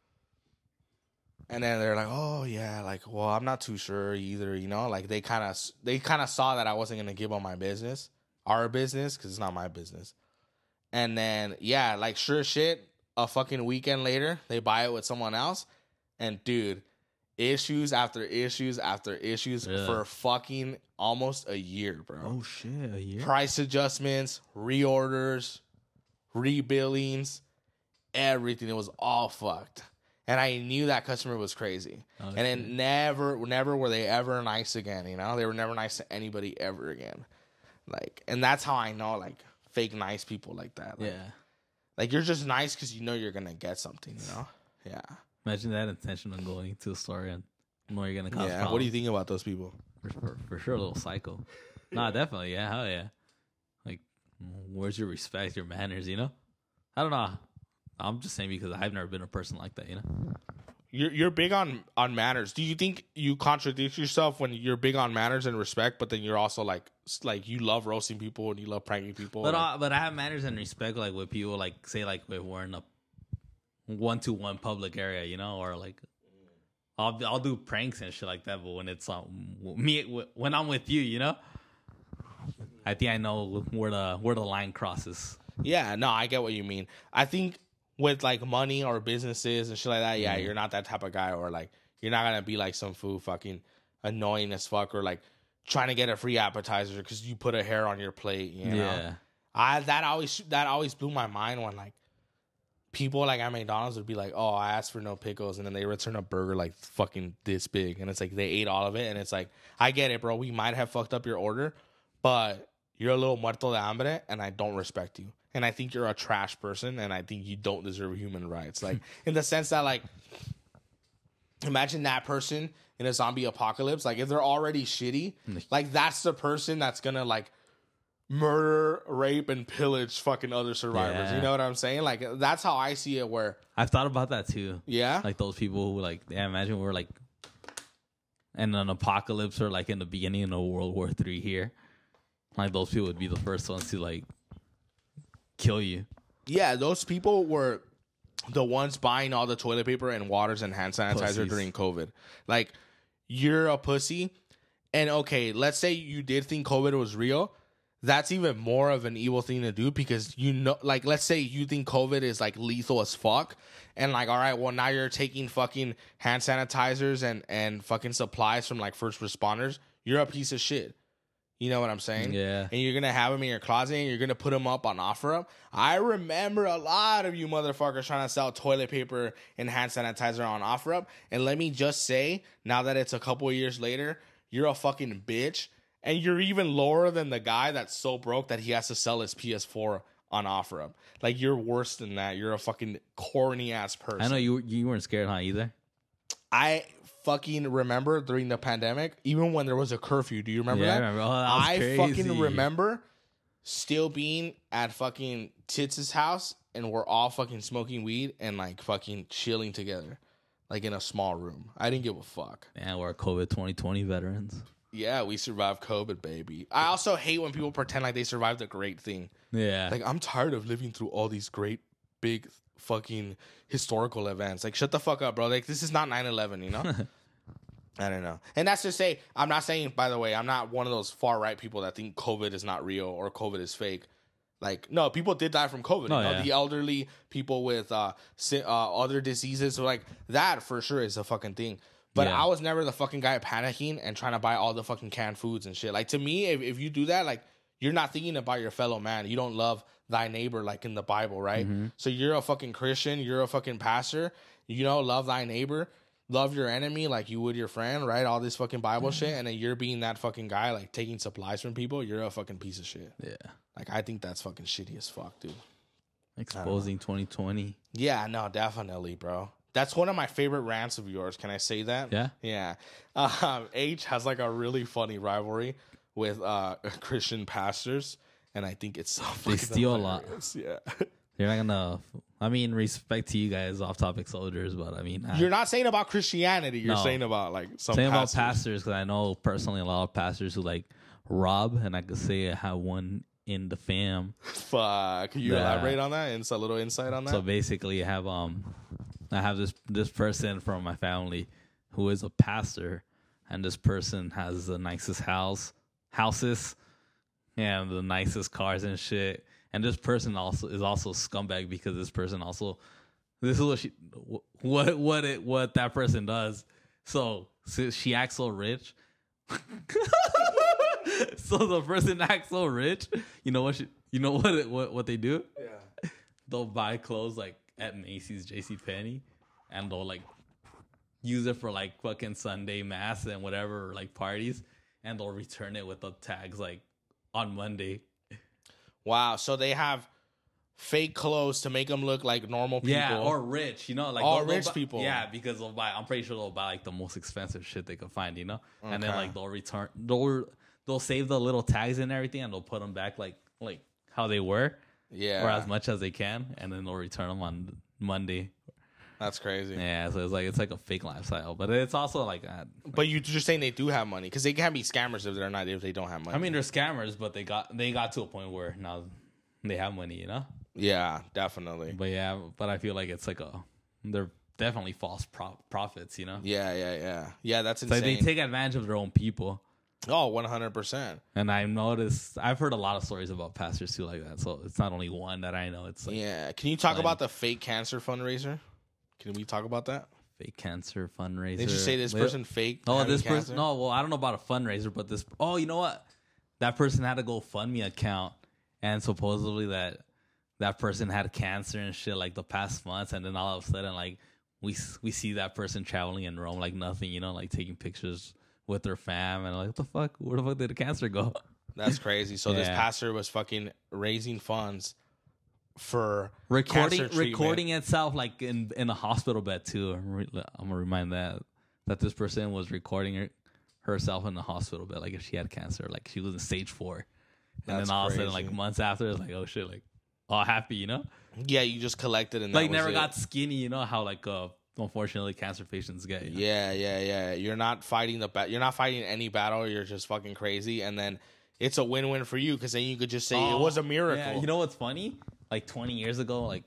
And then they're like, oh yeah, like well, I'm not too sure either, you know. Like they kind of they kind of saw that I wasn't gonna give up my business, our business, because it's not my business. And then yeah, like sure shit, a fucking weekend later, they buy it with someone else. And dude, issues after issues after issues Yeah. for fucking almost a year, bro. Oh, shit. A year? Price adjustments, reorders, rebillings, everything. It was all fucked. And I knew that customer was crazy. Oh, and then never, never were they ever nice again, you know? They were never nice to anybody ever again. Like, and that's how I know, like, fake nice people like that. Like, Yeah. Like, you're just nice because you know you're going to get something, you know? Yeah. Imagine that intention on going to a store and knowing you're going to cause Yeah. problems. What do you think about those people? For, for, for sure, a little psycho. Nah, definitely. Yeah, hell yeah. Like, where's your respect, your manners, you know? I don't know. I'm just saying because I've never been a person like that, you know? You're you're big on, on manners. Do you think you contradict yourself when you're big on manners and respect, but then you're also like like you love roasting people and you love pranking people? But like, uh, but I have manners and respect, like with people, like say like if we're in a one to one public area, you know, or like I'll I'll do pranks and shit like that. But when it's um, me when I'm with you, you know, I think I know where the where the line crosses. yeah, no, I get what you mean. I think with like money or businesses and shit like that, yeah, Mhm. you're not that type of guy, or like you're not gonna be like some fool fucking annoying as fuck, or like trying to get a free appetizer because you put a hair on your plate. You know? Yeah, I that always that always blew my mind when like people like at McDonald's would be like, "Oh, I asked for no pickles," and then they return a burger like fucking this big, and it's like they ate all of it, and it's like, I get it, bro. We might have fucked up your order, but you're a little muerto de hambre, and I don't respect you, and I think you're a trash person, and I think you don't deserve human rights, like in the sense that like, imagine that person in a zombie apocalypse, like if they're already shitty, like that's the person that's gonna like murder, rape, and pillage fucking other survivors. Yeah. You know what I'm saying? Like that's how I see it. Where I've thought about that too. yeah, Like those people who like, yeah, imagine we're like in an apocalypse or like in the beginning of World War Three here. Like those people would be the first ones to like kill you. yeah, those people were the ones buying all the toilet paper and waters and hand sanitizer Pussies. during COVID. Like, you're a pussy. And okay, let's say you did think COVID was real. That's even more of an evil thing to do because you know, like, let's say you think COVID is like lethal as fuck. And like, all right, well, now you're taking fucking hand sanitizers and, and fucking supplies from like first responders. You're a piece of shit. You know what I'm saying? Yeah. And you're going to have them in your closet and you're going to put them up on OfferUp. I remember a lot of you motherfuckers trying to sell toilet paper and hand sanitizer on OfferUp. And let me just say, now that it's a couple of years later, you're a fucking bitch. And you're even lower than the guy that's so broke that he has to sell his P S four on OfferUp. Like, you're worse than that. You're a fucking corny ass person. I know you you weren't scared, huh, either? I fucking remember during the pandemic, even when there was a curfew. Do you remember Yeah, that? I remember. Oh, that was I crazy. fucking remember still being at fucking Tits' house and we're all fucking smoking weed and like fucking chilling together, like in a small room. I didn't give a fuck. And we're COVID twenty twenty veterans. Yeah, we survived COVID, baby. I also hate when people pretend like they survived a great thing. Yeah. Like, I'm tired of living through all these great, big, fucking historical events. Like, shut the fuck up, bro. Like, this is not nine eleven, you know? I don't know. And that's to say, I'm not saying, by the way, I'm not one of those far-right people that think COVID is not real or COVID is fake. Like, no, people did die from COVID. Oh, you know? yeah. The elderly, people with uh, si- uh, other diseases. So, like, that for sure is a fucking thing. But Yeah. I was never the fucking guy panicking and trying to buy all the fucking canned foods and shit. Like, to me, if, if you do that, like, you're not thinking about your fellow man. You don't love thy neighbor like in the Bible, right? Mm-hmm. So you're a fucking Christian. You're a fucking pastor. You know, love thy neighbor. Love your enemy like you would your friend, right? All this fucking Bible shit. And then you're being that fucking guy, like, taking supplies from people. You're a fucking piece of shit. Yeah. Like, I think that's fucking shitty as fuck, dude. Exposing twenty twenty. Yeah, no, definitely, bro. That's one of my favorite rants of yours. Can I say that? Yeah. Yeah. Um, H has like a really funny rivalry with uh, Christian pastors, and I think it's so They fucking steal a lot. hilarious. Yeah. You're not gonna. I mean, respect to you guys, off-topic soldiers, but I mean, I, You're not saying about Christianity. You're No. saying about like some saying about pastors. pastors because I know personally a lot of pastors who like rob, and I could say I have one in the fam. Fuck. Can you Yeah. elaborate on that? It's a little insight on that. So basically, I have um, I have this this person from my family who is a pastor, and this person has the nicest house, houses, and the nicest cars and shit. And this person also is also a scumbag because this person also, this is what she, what what it what that person does. So, so she acts so rich. So the person acts so rich. You know what? She, you know what? It, what what they do? yeah. They'll buy clothes like at Macy's, JCPenney, and they'll like use it for like fucking Sunday mass and whatever like parties, and they'll return it with the tags like on Monday. Wow. So they have fake clothes to make them look like normal people. Yeah, or rich, you know, like All they'll- they'll rich buy- people. Yeah, because they'll buy. I'm pretty sure they'll buy like the most expensive shit they can find, you know, and then Okay. like they'll return. They'll they'll save the little tags and everything, and they'll put them back like like how they were, yeah. or as much as they can, and then they'll return them on Monday. That's crazy. Yeah, so it's like it's like a fake lifestyle, but it's also like uh, But you're just saying they do have money because they can be scammers if they're not if they don't have money. I mean, they're scammers, but they got they got to a point where now they have money, you know. yeah, definitely. But yeah, but I feel like it's like a they're definitely false pro- prophets, you know. Yeah, yeah, yeah, yeah. That's It's like insane. they take advantage of their own people, oh, one hundred percent. and I've noticed I've heard a lot of stories about pastors too like that. So it's not only one that I know. It's like Yeah. Can you talk Fine. about the fake cancer fundraiser? Can we talk about that? fake cancer fundraiser. Did you say this They- person fake? Oh, having this cancer? person. No, well, I don't know about a fundraiser, but this. Oh, you know what? That person had a GoFundMe account, and supposedly that that person had cancer and shit like the past months, and then all of a sudden, like we we see that person traveling in Rome like nothing, you know, like taking pictures with their fam, and like what the fuck? Where the fuck did the cancer go? That's crazy. So this Yeah. pastor was fucking raising funds for recording cancer treatment. recording itself like in in a hospital bed too. I'm, re- I'm gonna remind that that this person was recording her, herself in the hospital bed, like if she had cancer, like she was in stage four, and That's then all of a sudden, crazy. like months after, it's like, oh shit, like all happy, you know? Yeah, you just collected and that Like was never it. got skinny, you know how like uh unfortunately cancer patients get. You know? Yeah, yeah, yeah. You're not fighting the ba- You're not fighting any battle. You're just fucking crazy, and then it's a win-win for you because then you could just say it Oh, was a miracle. Yeah, you know what's funny? Like twenty years ago, like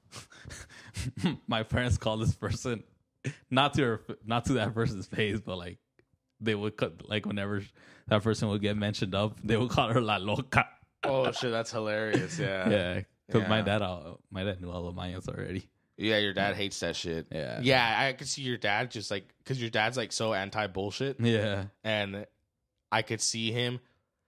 my parents called this person not to her, not to that person's face, but like they would cut like whenever that person would get mentioned up, they would call her La Loca. Oh shit, that's hilarious. Yeah, Yeah, because my Yeah. dad, uh, my dad knew all of Mayans already. yeah. Your dad hates that shit. Yeah. yeah. I could see your dad just like because your dad's like so anti-bullshit, Yeah, and I could see him.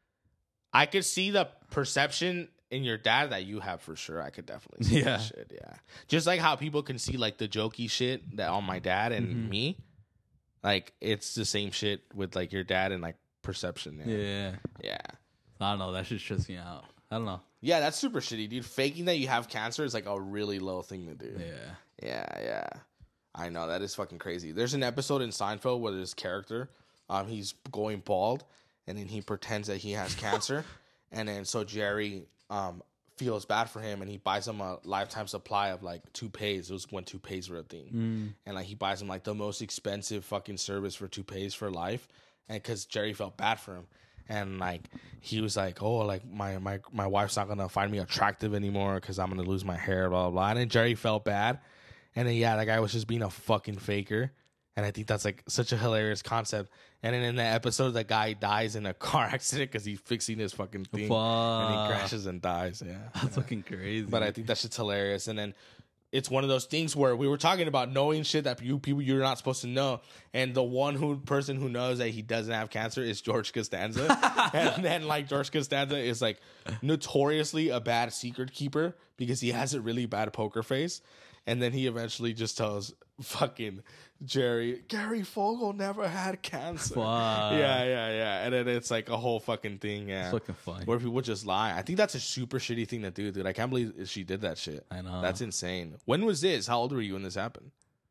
I could see the perception in your dad that you have for sure. I could definitely see Yeah. that shit. Yeah, just like how people can see like the jokey shit that on my dad and Mhm. me. Like it's the same shit with like your dad and like perception. Yeah, yeah. yeah, I don't know. That shit stress me out. I don't know. yeah. That's super shitty, dude. Faking that you have cancer is like a really low thing to do. Yeah. Yeah, yeah. I know that is fucking crazy. There's an episode in Seinfeld where this character, um, he's going bald, and then he pretends that he has cancer, and then so Jerry, um, feels bad for him, and he buys him a lifetime supply of like toupees. It was when toupees were a thing, Mm. and like he buys him like the most expensive fucking service for toupees for life, and because Jerry felt bad for him. And like he was like, oh, like my my my wife's not gonna find me attractive anymore because I'm gonna lose my hair, blah blah blah. And then Jerry felt bad, and then yeah, that guy was just being a fucking faker. And I think that's like such a hilarious concept. And then in the episode, the guy dies in a car accident because he's fixing his fucking thing, and he Fuck. crashes and dies. Yeah, That's fucking crazy. but I think that shit's hilarious. And then it's one of those things where we were talking about knowing shit that you people you're not supposed to know, and the one who person who knows that he doesn't have cancer is George Costanza, and then like George Costanza is like notoriously a bad secret keeper because he has a really bad poker face, and then he eventually just tells fucking Jerry, Gary Fogle never had cancer. Fuck. Yeah, yeah, yeah, and then it's like a whole fucking thing. Yeah, It's fucking funny. where people just lie. I think that's a super shitty thing to do, dude. I can't believe she did that shit. I know. That's insane. When was this? How old were you when this happened?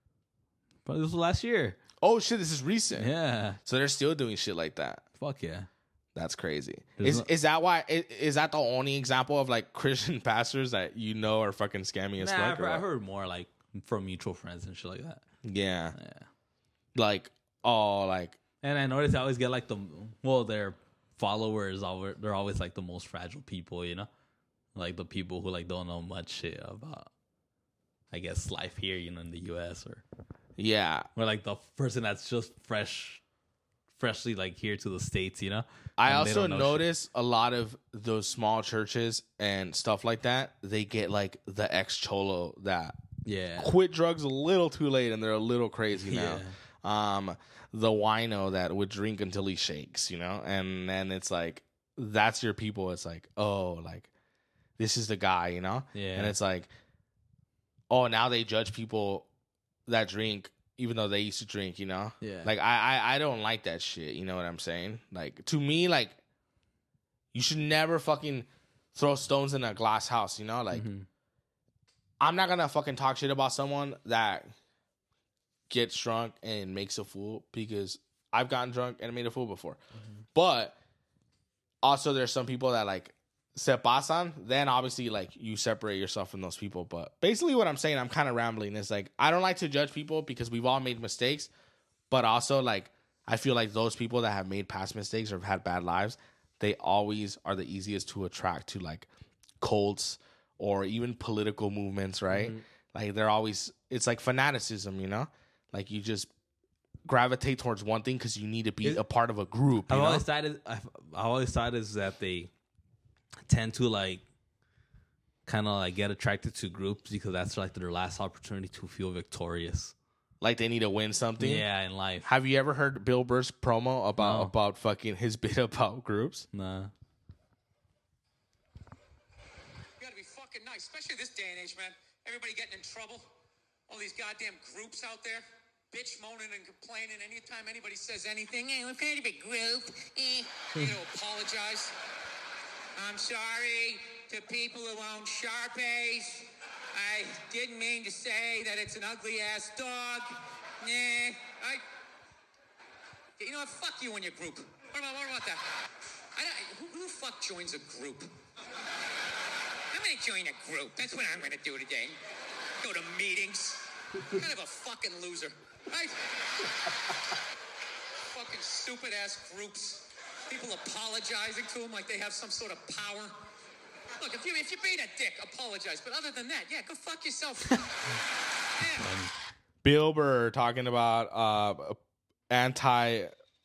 But this was last year. Oh shit, this is recent. Yeah. So they're still doing shit like that. Fuck yeah. That's crazy. There's Is no- is that why? Is, is that the only example of like Christian pastors that you know are fucking scammy as Nah, fuck? I've, or heard, I've what? heard more like from mutual friends and shit like that. Yeah, Yeah. like oh, like And I noticed I always get like the well, their followers always they're always like the most fragile people, you know, like the people who like don't know much shit about, I guess, life here, you know, in the U S or yeah. or like the person that's just fresh, freshly like here to the States, you know. I And they also don't know notice a lot of those small churches and stuff like that. They get like the ex cholo that shit. Yeah. quit drugs a little too late and they're a little crazy now. Yeah. Um, the wino that would drink until he shakes, you know, and then it's like that's your people. It's like, oh, like this is the guy, you know, Yeah. and it's like, oh, now they judge people that drink even though they used to drink, you know. Yeah. Like I, I, I don't like that shit. You know what I'm saying? Like to me, like you should never fucking throw stones in a glass house. You know, like. Mhm. I'm not gonna fucking talk shit about someone that gets drunk and makes a fool because I've gotten drunk and made a fool before. Mm-hmm. But also there's some people that like se pasan, then obviously like you separate yourself from those people. But basically what I'm saying, I'm kind of rambling, is like I don't like to judge people because we've all made mistakes, but also like I feel like those people that have made past mistakes or have had bad lives, they always are the easiest to attract to like cults or even political movements, right? Mhm. Like they're always, it's like fanaticism, you know? Like you just gravitate towards one thing because you need to be It- a part of a group. You I've know? always thought is I've, I've always thought is that they tend to like kind of like get attracted to groups because that's like their last opportunity to feel victorious. Like they need to win something. Yeah, in life. Have you ever heard Bill Burr's promo about No. about fucking his bit about groups? Nah. You gotta be fucking nice, especially this day and age, man. Everybody getting in trouble. All these goddamn groups out there, bitch moaning and complaining. Anytime anybody says anything, hey, what kind of a group? Eh, you know, apologize. I'm sorry to people who own Sharpies. I didn't mean to say that it's an ugly ass dog. Nah, I. You know what? Fuck you and your group. What about what about that? I don't, who, who the fuck joins a group? I'm gonna join a group. That's what I'm gonna do today. Go to meetings. Kind of a fucking loser, right? Fucking stupid ass groups. People apologizing to them like they have some sort of power. Look, if you if you're being a dick, apologize. But other than that, yeah, go fuck yourself. Yeah. Bill Burr talking about uh, anti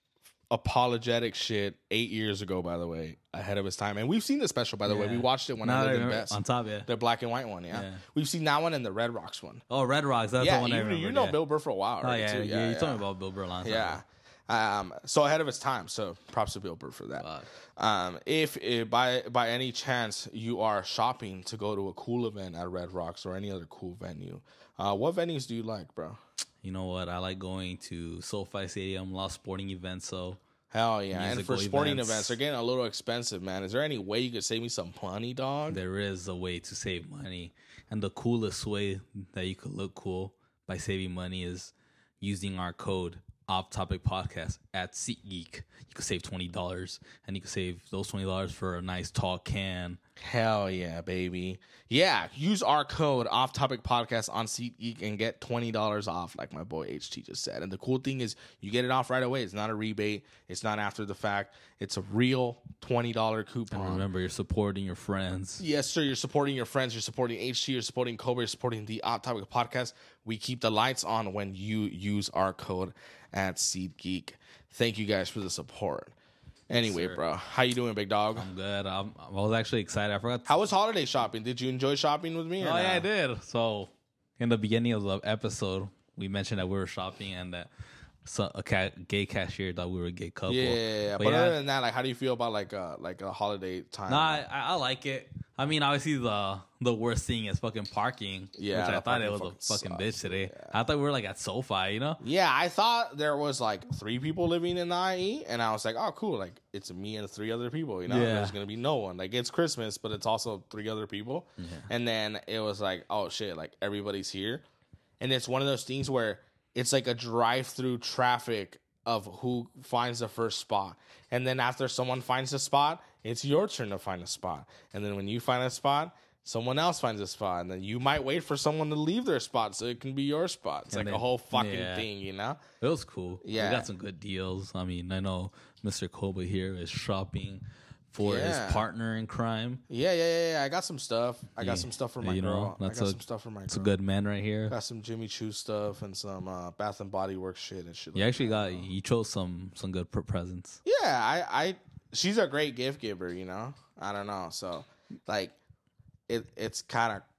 apologetic shit eight years ago, by the way, ahead of his time. And we've seen the special, by the way. Yeah. We watched it when Now I that lived in remember- Best. on top, yeah. The black and white one, yeah. Yeah. We've seen that one and the Red Rocks one. Oh, Red Rocks. That's yeah, the one I you, remember. you know yeah. Bill Burr for a while, Oh, right? yeah, too? yeah, you told me about Bill Burr last time. Yeah. Um, so ahead of his time. So props to Bill Burr for that. Fuck. Um, if, if by by any chance you are shopping to go to a cool event at Red Rocks or any other cool venue, uh, what venues do you like, bro? You know what? I like going to SoFi Stadium, a lot of sporting events. So Hell yeah. And for Musical sporting events. events, they're getting a little expensive, man. Is there any way you could save me some money, dog? there is a way to save money. And the coolest way that you could look cool by saving money is using our code Off Topic Podcast at SeatGeek. You could save twenty dollars, and you could save those twenty dollars for a nice tall can. Hell yeah, baby. Yeah, use our code Off Topic Podcast on SeatGeek and get twenty dollars off, like my boy H T just said. And the cool thing is you get it off right away. It's not a rebate. It's not after the fact. It's a real twenty dollars coupon. And remember, you're supporting your friends. Yes, sir. You're supporting your friends. You're supporting H T. You're supporting Cobra. You're supporting the Off Topic Podcast. We keep the lights on when you use our code at SeatGeek. Thank you guys for the support. Anyway, Sir. bro, how you doing, big dog? I'm good. I'm, I was actually excited. I forgot. How was holiday shopping? Did you enjoy shopping with me? or Oh, yeah, not? I did. So, in the beginning of the episode, we mentioned that we were shopping and that so, a cat, gay cashier thought we were a gay couple. Yeah, yeah, yeah. But, But, yeah, other than that, like, how do you feel about like uh like a holiday time? no, I, I like it. I mean, obviously, the the worst thing is fucking parking. Yeah, which I the thought it parking was a fucking fucking bitch sucks, today. yeah. I thought we were like at SoFi, you know? Yeah, I thought there was like three people living in the I E, and I was like, oh, cool. Like, it's me and three other people, you know? Yeah. There's going to be no one. Like, it's Christmas, but it's also three other people. And then it was like, oh, shit, like, everybody's here. And it's one of those things where it's like a drive-through traffic of who finds the first spot. And then after someone finds a spot, it's your turn to find a spot. And then when you find a spot, someone else finds a spot. And then you might wait for someone to leave their spot so it can be your spot. It's And like a then- whole fucking yeah. thing, you know? It was cool. Yeah. We got some good deals. I mean, I know Mister Koba here is shopping for Yeah. his partner in crime. Yeah, yeah, yeah, yeah. I got some stuff. I got Yeah. some stuff for my You know, girl. I that's got a- some stuff for my It's a girl. good man right here. Got some Jimmy Choo stuff and some uh, Bath and Body Works shit and shit. You like actually that. got, you chose some some good pre- presents. Yeah, I, I, she's a great gift giver. You know, I don't know. So, like, it, it's kind of.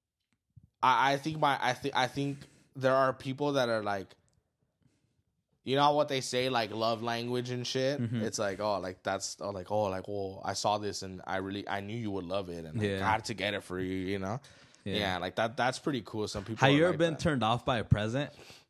I, I think my, I think, I think there are people that are like. You know what they say, like love language and shit. Mm-hmm. It's like, oh, like that's, oh, like, oh, like, well, I saw this and I really, I knew you would love it, and Yeah. I got to get it for you. You know, Yeah. yeah, like that. That's pretty cool. Some people. Have are you ever like been that. turned off by a present?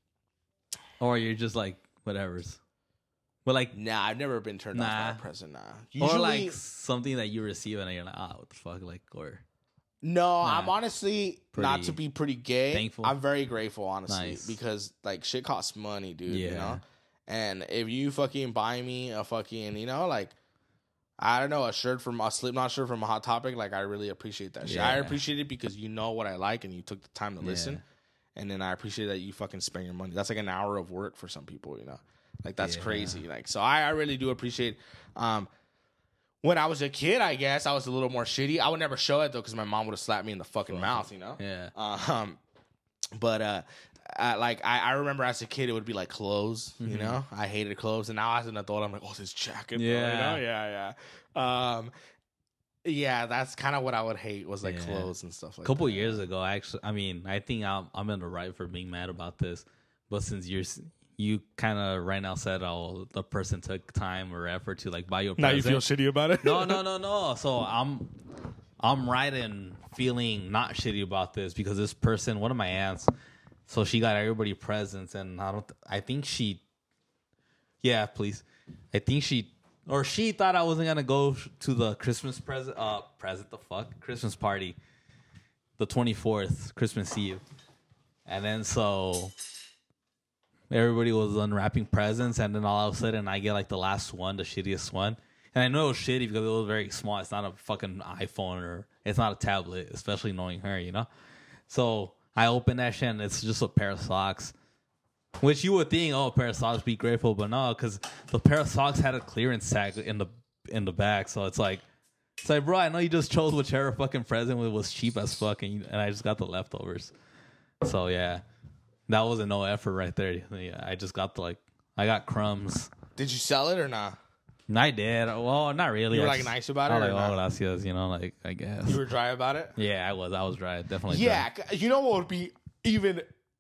Or you're just like, whatever's. But like, Nah, I've never been turned off by Nah. a present. Nah, usually, or like something that you receive and you're like, oh, what the fuck? Like, or. no. Nah. I'm honestly not Pretty to be pretty gay. thankful. I'm very grateful, honestly, Nice. because like shit costs money, dude. You Yeah. know, and if you fucking buy me a fucking, you know, like. I don't know, a shirt from a Slipknot shirt from a Hot Topic. Like, I really appreciate that shit. I Yeah. appreciate it because you know what I like and you took the time to listen. And then I appreciate that you fucking spend your money. That's like an hour of work for some people, you know? Like, that's Yeah. crazy. Like, so I, I really do appreciate. Um, when I was a kid, I guess I was a little more shitty. I would never show it though because my mom would have slapped me in the fucking mouth, you know? Yeah. Um, but uh, I, like I, I remember as a kid, it would be like clothes. You know, I hated clothes, and now as an adult, I'm like, oh, this jacket. Bro, Yeah. you know? yeah, yeah. Um, yeah, that's kind of what I would hate was like Yeah. clothes and stuff A like couple that. years ago, actually, I mean, I think I'm, I'm in the right for being mad about this. But since you're, s- you kind of right now said, oh, the person took time or effort to like buy you a Now present. you feel shitty about it? No, no, no, no. So I'm I'm right in feeling not shitty about this because this person, one of my aunts, so she got everybody presents, and I don't. I think she, yeah, please. I think she or she thought I wasn't gonna go sh- to the Christmas present, uh, present the fuck Christmas party, the twenty-fourth, Christmas Eve, and then so. Everybody was unwrapping presents, and then all of a sudden, I get like the last one, the shittiest one, And I know it was shitty because it was very small. It's not a fucking iPhone or it's not a tablet, especially knowing her, you know? So I opened that shit and it's just a pair of socks. Which you would think, oh, a pair of socks, be grateful, but no, because the pair of socks had a clearance tag in the in the back. So it's like, it's like, bro, I know you just chose whichever fucking present was cheap as fuck, and, you, and I just got the leftovers. So yeah, that was a no effort right there. Yeah, I just got the, like, I got crumbs. Did you sell it or not? I did. Well, not really. You were I like just, nice about it. I was or like, oh, not? gracias, you know, like, I guess. You were dry about it. Yeah, I was. I was dry. Definitely. Yeah, dry. you know what would be even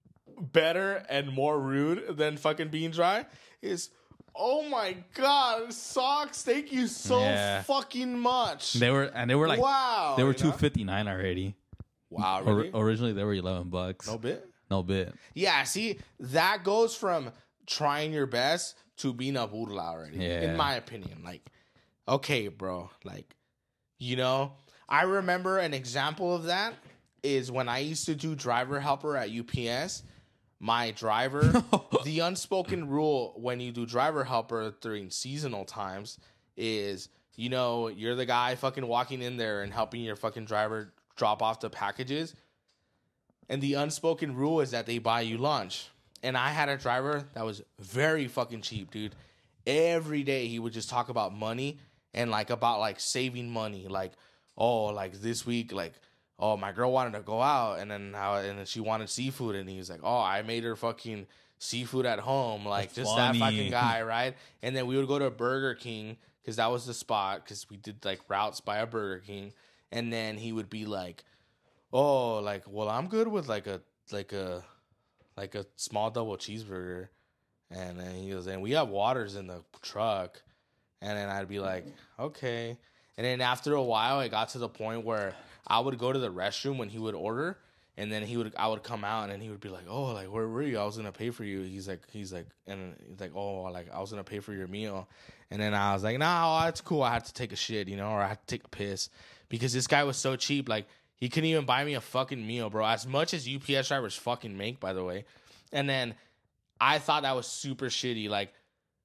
better and more rude than fucking being dry is, oh my god, socks! Thank you so Yeah. fucking much. They were, and they were like, wow, they were you know? two fifty nine already. Wow, Or, really? originally, they were eleven bucks. No bit. No bit. Yeah, see, that goes from trying your best to being a burla already. Yeah. In my opinion, like, okay, bro, like, you know, I remember an example of that is when I used to do driver helper at U P S. My driver, the unspoken rule when you do driver helper during seasonal times is, you know, you're the guy fucking walking in there and helping your fucking driver drop off the packages. And the unspoken rule is that they buy you lunch. And I had a driver that was very fucking cheap, dude. Every day he would just talk about money and like about like saving money. Like, oh, like this week, like, oh, my girl wanted to go out, and then how, and then she wanted seafood, and he was like, oh, I made her fucking seafood at home, like That's just funny. that fucking guy, right? And then we would go to Burger King because that was the spot because we did like routes by a Burger King, and then he would be like, oh, like, well, I'm good with like a like a like a small double cheeseburger, and then he goes, and we have waters in the truck, and then I'd be like, okay, and then after a while, it got to the point where I would go to the restroom when he would order, and then he would I would come out, and then he would be like, "Oh, like where were you? I was gonna pay for you." He's like, he's like, and he's like, "Oh, like I was gonna pay for your meal," and then I was like, "Nah, it's cool. I had to take a shit, you know, or I had to take a piss because this guy was so cheap. Like he couldn't even buy me a fucking meal, bro. As much as U P S drivers fucking make, by the way." And then I thought that was super shitty. Like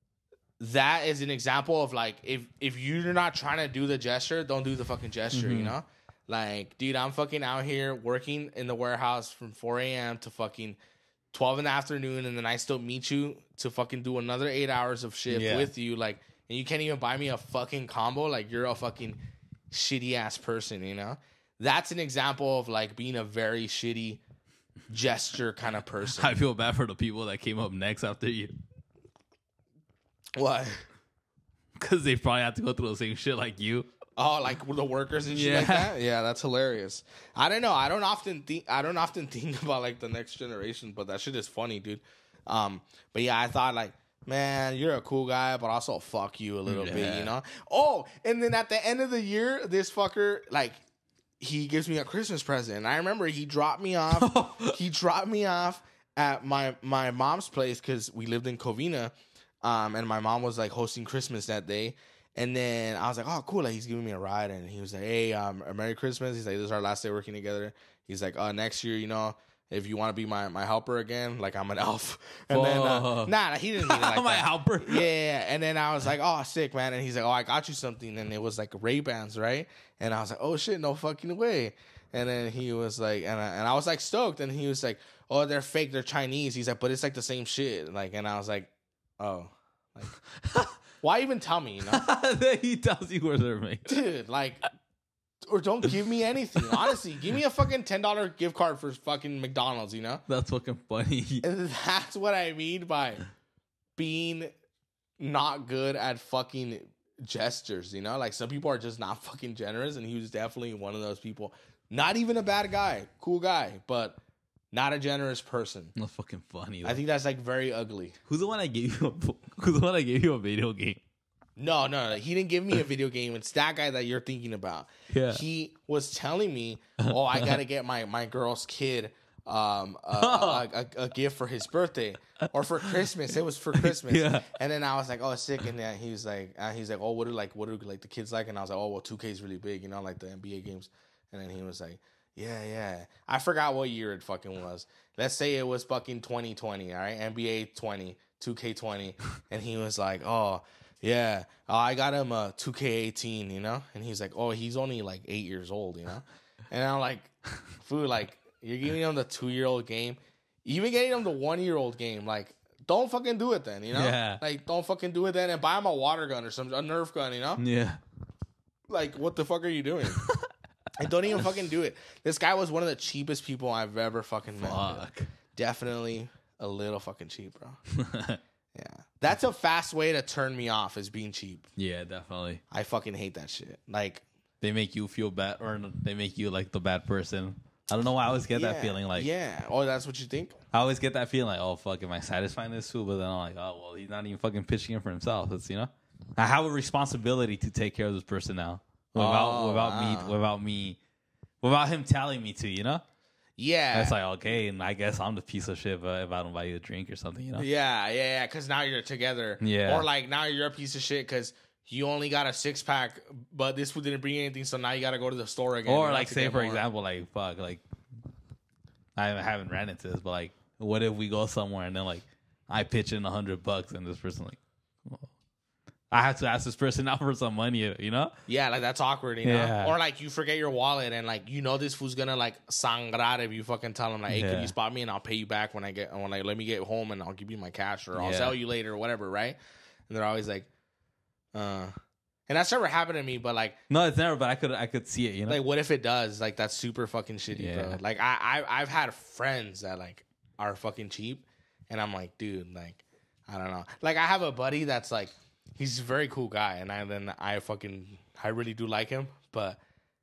that is an example of like if if you're not trying to do the gesture, don't do the fucking gesture, Mm-hmm. you know. Like, dude, I'm fucking out here working in the warehouse from four a.m. to fucking twelve in the afternoon, and then I still meet you to fucking do another eight hours of shift Yeah. with you. Like, and you can't even buy me a fucking combo. Like, you're a fucking shitty ass person, you know? That's an example of like being a very shitty gesture kind of person. I feel bad for the people that came up next after you. What? Because they probably have to go through the same shit like you. Oh, like the workers and shit Yeah. like that. Yeah, that's hilarious. I don't know. I don't often think. I don't often think about like the next generation, but that shit is funny, dude. Um, but yeah, I thought like, man, you're a cool guy, but also fuck you a little bit, Yeah. you know. Oh, and then at the end of the year, this fucker like he gives me a Christmas present. And I remember he dropped me off. he dropped me off at my my mom's place because we lived in Covina, um, and my mom was like hosting Christmas that day. And then I was like, oh, cool. Like, he's giving me a ride. And he was like, hey, um, Merry Christmas. He's like, this is our last day working together. He's like, uh, next year, you know, if you want to be my, my helper again, like, I'm an elf. And then, uh, Fuck. nah, nah, he didn't mean it like My that. helper. Yeah, yeah, yeah. And then I was like, oh, sick, man. And he's like, oh, I got you something. And it was like Ray-Bans, right? And I was like, oh, shit, no fucking way. And then he was like, and I, and I was like stoked. And he was like, oh, they're fake. They're Chinese. He's like, but it's like the same shit. Like, and I was like, oh, like, why even tell me, you know? Then he tells you where they're made. Dude, like, or don't give me anything. Honestly, give me a fucking ten dollar gift card for fucking McDonald's, you know? That's fucking funny. And that's what I mean by being not good at fucking gestures, you know? Like, some people are just not fucking generous, and he was definitely one of those people. Not even a bad guy, cool guy, but not a generous person. That's fucking funny. I think that's like very ugly. Who's the one I gave you? A, who's the one I gave you a video game? No, no, no. He didn't give me a video game. It's that guy that you're thinking about. Yeah. He was telling me, oh, I got to get my, my girl's kid um, a, a, a, a gift for his birthday or for Christmas. It was for Christmas. Yeah. And then I was like, oh, sick. And then he was like, uh, he's like, oh, what do like, what do like the kids like? And I was like, oh, well, two K is really big, you know, like the N B A games. And then he was like, yeah, yeah. I forgot what year it fucking was. Let's say it was fucking twenty twenty, all right? N B A twenty, two K twenty. And he was like, oh, yeah, uh, I got him a two K eighteen, you know? And he's like, oh, he's only like eight years old, you know? And I'm like, fool, like, you're giving him the two-year-old game. Even getting him the one-year-old game, like, don't fucking do it then, you know? Yeah. Like, don't fucking do it then and buy him a water gun or some a Nerf gun, you know? Yeah. Like, what the fuck are you doing? And don't even fucking do it. This guy was one of the cheapest people I've ever fucking met. Fuck. Definitely a little fucking cheap, bro. Yeah. That's a fast way to turn me off, is being cheap. Yeah, definitely. I fucking hate that shit. Like, They make you feel bad, or they make you like the bad person. I don't know why I always get yeah, that feeling. Like, yeah. Oh, that's what you think? I always get that feeling like, oh fuck, am I satisfying this fool? But then I'm like, oh well, he's not even fucking pitching in for himself. It's, you know, I have a responsibility to take care of this person now, without Oh, without wow. me, without me, without him telling me to. You know, Yeah. it's like okay, and I guess I'm the piece of shit if I don't buy you a drink or something. You know? Yeah, yeah, yeah. Because now you're together. Yeah. Or like now you're a piece of shit because you only got a six pack, but this food didn't bring anything, so now you got to go to the store again. Or and like to say get for more. example, like fuck, like I haven't ran into this, but like, what if we go somewhere and then like I pitch in a hundred bucks and this person like, well, I have to ask this person out for some money, you know? Yeah, like that's awkward, you know? Yeah. Or like you forget your wallet and like you know this fool's gonna like sangrar if you fucking tell him like, hey, Yeah. can you spot me and I'll pay you back when I get when like let me get home and I'll give you my cash or I'll Yeah. sell you later or whatever, right? And they're always like, uh and that's never happened to me, but like No, it's never. But I could, I could see it. You know, like what if it does? Like that's super fucking shitty, Yeah. bro. Like I, I I've had friends that like are fucking cheap and I'm like, dude, like I don't know. Like I have a buddy that's like he's a very cool guy and I then I fucking I really do like him, but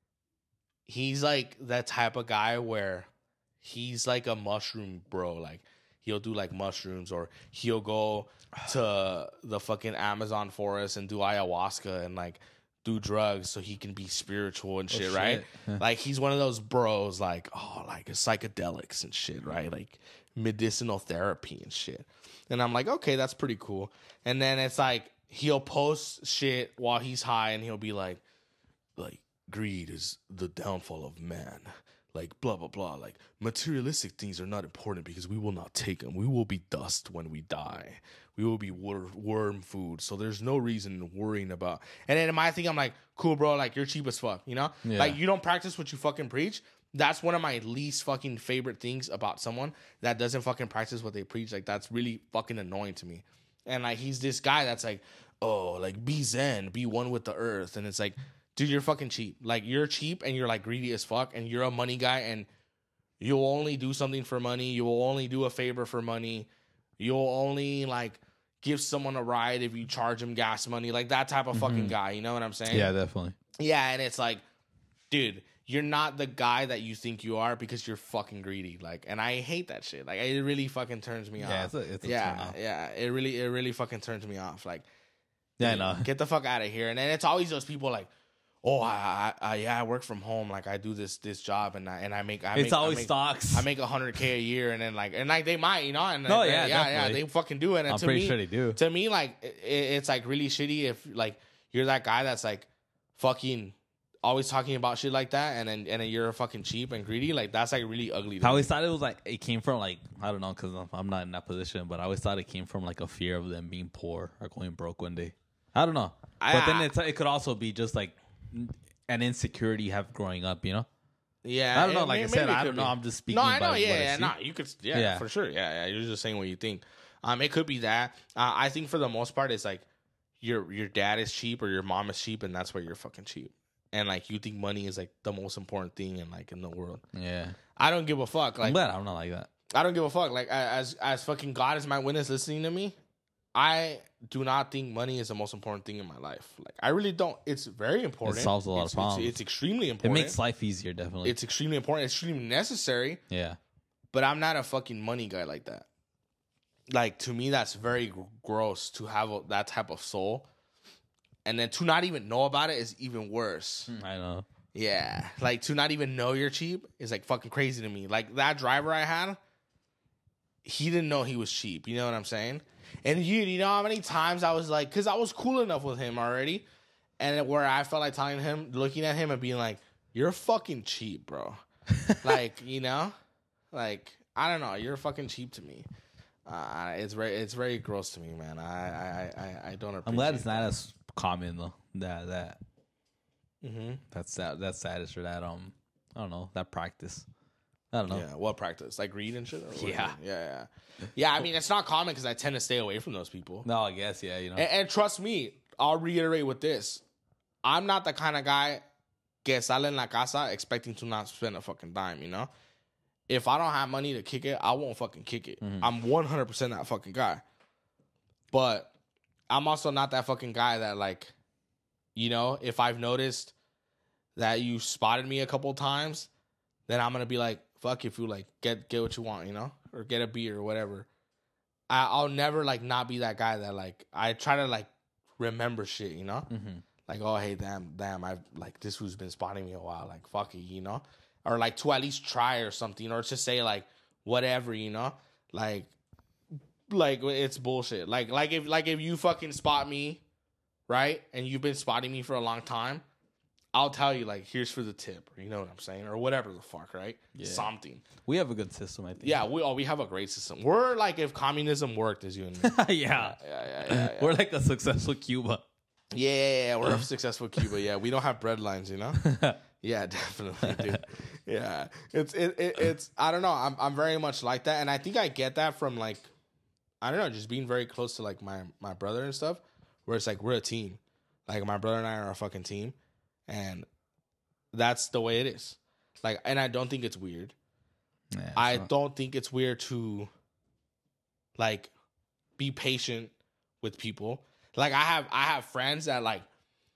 he's like that type of guy where he's like a mushroom bro. Like he'll do like mushrooms or he'll go to the fucking Amazon forest and do ayahuasca and like do drugs so he can be spiritual and shit, shit. right? Yeah. Like he's one of those bros like, oh, like psychedelics and shit, right? Like medicinal therapy and shit. And I'm like, okay, that's pretty cool. And then it's like he'll post shit while he's high and he'll be like, like greed is the downfall of man. Like blah blah blah. Like materialistic things are not important because we will not take them. We will be dust when we die. We will be wor- worm food. So there's no reason worrying about. And then in my thing, I'm like, cool, bro. Like you're cheap as fuck. You know, Yeah. like you don't practice what you fucking preach. That's one of my least fucking favorite things about someone that doesn't fucking practice what they preach. Like that's really fucking annoying to me. And like he's this guy that's like, oh, like be zen, be one with the earth, and it's like, dude, you're fucking cheap. Like you're cheap and you're like greedy as fuck, and you're a money guy, and you'll only do something for money. You will only do a favor for money. You'll only like give someone a ride if you charge them gas money, like that type of fucking guy. You know what I'm saying? yeah, definitely. Yeah, and it's like, dude, you're not the guy that you think you are because you're fucking greedy. Like, and I hate that shit. Like, it really fucking turns me Yeah, off. it's a- it's a yeah, turn off. yeah. It really, it really fucking turns me off. Like, Yeah, I dude, know. get the fuck out of here. And then it's always those people like, oh, I, I, I yeah, I work from home. Like, I do this, this job, and I, and I make, I It's make, always I make, stocks. I make a hundred k a year, and then like, and like they might, you know, and No, and- yeah, yeah, yeah, definitely. they fucking do it. And I'm to pretty me, sure they do. To me, like, it, it's like really shitty if like you're that guy that's like fucking always talking about shit like that, and then and then you're fucking cheap and greedy. Like that's like really ugly. To I me. always thought it was like it came from like I don't know because I'm not in that position, but I always thought it came from like a fear of them being poor or going broke one day. I don't know, but I- then it's, it could also be just like an insecurity you have growing up, you know? Yeah, I don't know. it- Like I maybe said, it I could don't know. be. I'm just speaking. No, I by know. what Yeah, I yeah, see. no, you could. Yeah, Yeah. for sure. Yeah, yeah. You're just saying what you think. Um, it could be that. Uh, I think for the most part, it's like your your dad is cheap or your mom is cheap, and that's why you're fucking cheap. And like you think money is like the most important thing in like in the world. Yeah, I don't give a fuck. I'm Like glad I'm not like that. I don't give a fuck. Like I- as as fucking God is my witness, listening to me, I do not think money is the most important thing in my life. Like I really don't. It's very important. It solves a lot of It's- problems. It's, it's extremely It important. makes life easier, definitely. It's extremely important. It's extremely necessary. yeah, But I'm not a fucking money guy like that. Like to me, that's very gr- gross to have a, that type of soul, and then to not even know about it is even worse. I know. Yeah, like to not even know you're cheap is like fucking crazy to me. Like that driver I had, he didn't know he was cheap. You know what I'm saying? And you, you know how many times I was like, because I was cool enough with him already, and where I felt like telling him, looking at him and being like, "You're fucking cheap, bro." Like you know, like I don't know, you're fucking cheap to me. Uh, it's very it's very gross to me, man. I I I, I don't appreciate I'm glad it's that. not as common though. That that Mm-hmm. that's that that status or that um I don't know that practice. I don't know. Yeah, what practice? Like greed and shit? Or what do you Yeah. mean? Yeah, yeah. Yeah, I mean, it's not common because I tend to stay away from those people. No, I guess yeah. You know. And, and trust me, I'll reiterate with this. I'm not the kind of guy que sale en la casa expecting to not spend a fucking dime, you know? If I don't have money to kick it, I won't fucking kick it. Mm-hmm. I'm one hundred percent that fucking guy. But I'm also not that fucking guy that, like, you know, if I've noticed that you spotted me a couple times, then I'm going to be like, fuck if you, like, get get what you want, you know? Or get a beer or whatever. I, I'll never, like, not be that guy that, like, I try to, like, remember shit, you know? Mm-hmm. Like, oh, hey, damn, damn, I've, like, this who's been spotting me a while. Like, fuck it, you know? Or, like, to at least try or something. Or just say, like, whatever, you know? Like, like, it's bullshit. Like, like if, like, if you fucking spot me, right? And you've been spotting me for a long time, I'll tell you, like, here's for the tip. Or you know what I'm saying? Or whatever the fuck, right? Yeah. Something. We have a good system, I think. Yeah, we, oh, we have a great system. We're like if communism worked as you and me. yeah. Yeah, yeah, yeah, yeah. We're like a successful Cuba. Yeah, yeah, yeah, we're a successful Cuba. Yeah, we don't have bread lines, you know. Yeah, definitely, dude. Yeah, it's it, it it's I don't know. I'm I'm very much like that, and I think I get that from like I don't know, just being very close to like my my brother and stuff. Where it's like we're a team, like my brother and I are a fucking team, and that's the way it is. Like, and I don't think it's weird. Yeah, I so- don't think it's weird to like be patient with people. Like I have I have friends that like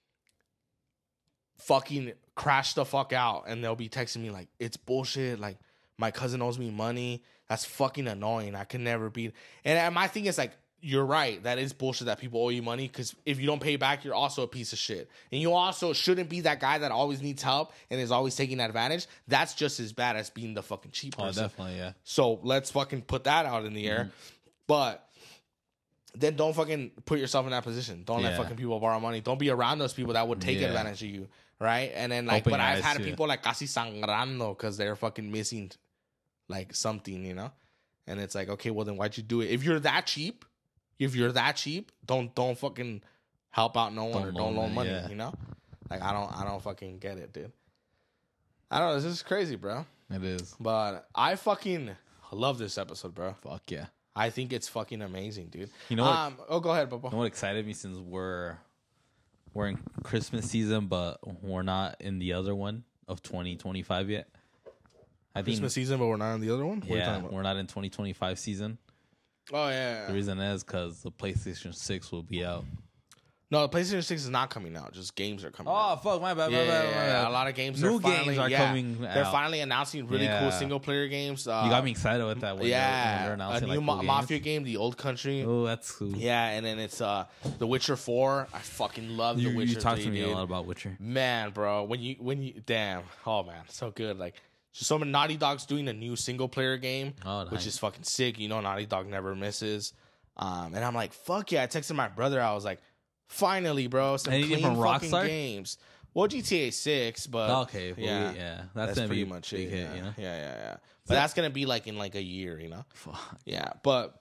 fucking crash the fuck out and they'll be texting me like it's bullshit, like my cousin owes me money. That's fucking annoying. I can never be. And, and my thing is like you're right. That is bullshit that people owe you money because if you don't pay back, you're also a piece of shit. And you also shouldn't be that guy that always needs help and is always taking advantage. That's just as bad as being the fucking cheap Oh, person. definitely, yeah. So let's fucking put that out in the air. Mm-hmm. But then don't fucking put yourself in that position. Don't let Yeah. fucking people borrow money. Don't be around those people that would take Yeah. advantage of you. Right? And then like, Open but your I've eyes had to it. people like casi sangrando because they're fucking missing like something, you know? And it's like, okay, well then why'd you do it? If you're that cheap, if you're that cheap, don't don't fucking help out no one Don't or don't loan loan it, money, yeah. you know? Like I don't I don't fucking get it, dude. I don't know, this is crazy, bro. It is. But I fucking love this episode, bro. Fuck yeah. I think it's fucking amazing, dude. You know what- Um, oh, go ahead, Bubba. You know what excited me since we're we're in Christmas season, but we're not in the other one of twenty twenty-five yet. I think Christmas season, but we're not on the other one. What are you yeah, talking about? we're not in twenty twenty-five season. Oh yeah. The reason is because the PlayStation six will be out. No, the PlayStation Six is not coming out. Just games are coming. out. Oh fuck, my bad, Yeah, my bad, yeah, my yeah. bad. A lot of games. New are finally, games are yeah, coming They're out. finally announcing really cool Yeah. single player games. Uh, You got me excited with that. When they're, when Yeah, they're a announcing new like Ma- cool Mafia games. game, The Old Country. Oh, that's cool. Yeah, and then it's uh, The Witcher Four. I fucking love You, The Witcher. you talked to three, me dude. a lot about Witcher. Man, bro, when you when you damn, oh man, so good. Like, just so many Naughty Dog's doing a new single player game, Oh, which nice. is fucking sick. You know, Naughty Dog never misses. Um, and I'm like, fuck yeah! I texted my brother. I was like, finally, bro, some Anything clean from fucking Rockstar? games. Well, G T A Six, but Okay, but yeah, we, yeah, that's, that's, gonna pretty be much a big it. hit, yeah. you know. yeah, yeah, yeah. But that's gonna be like in like a year, you know. Fuck. Yeah, but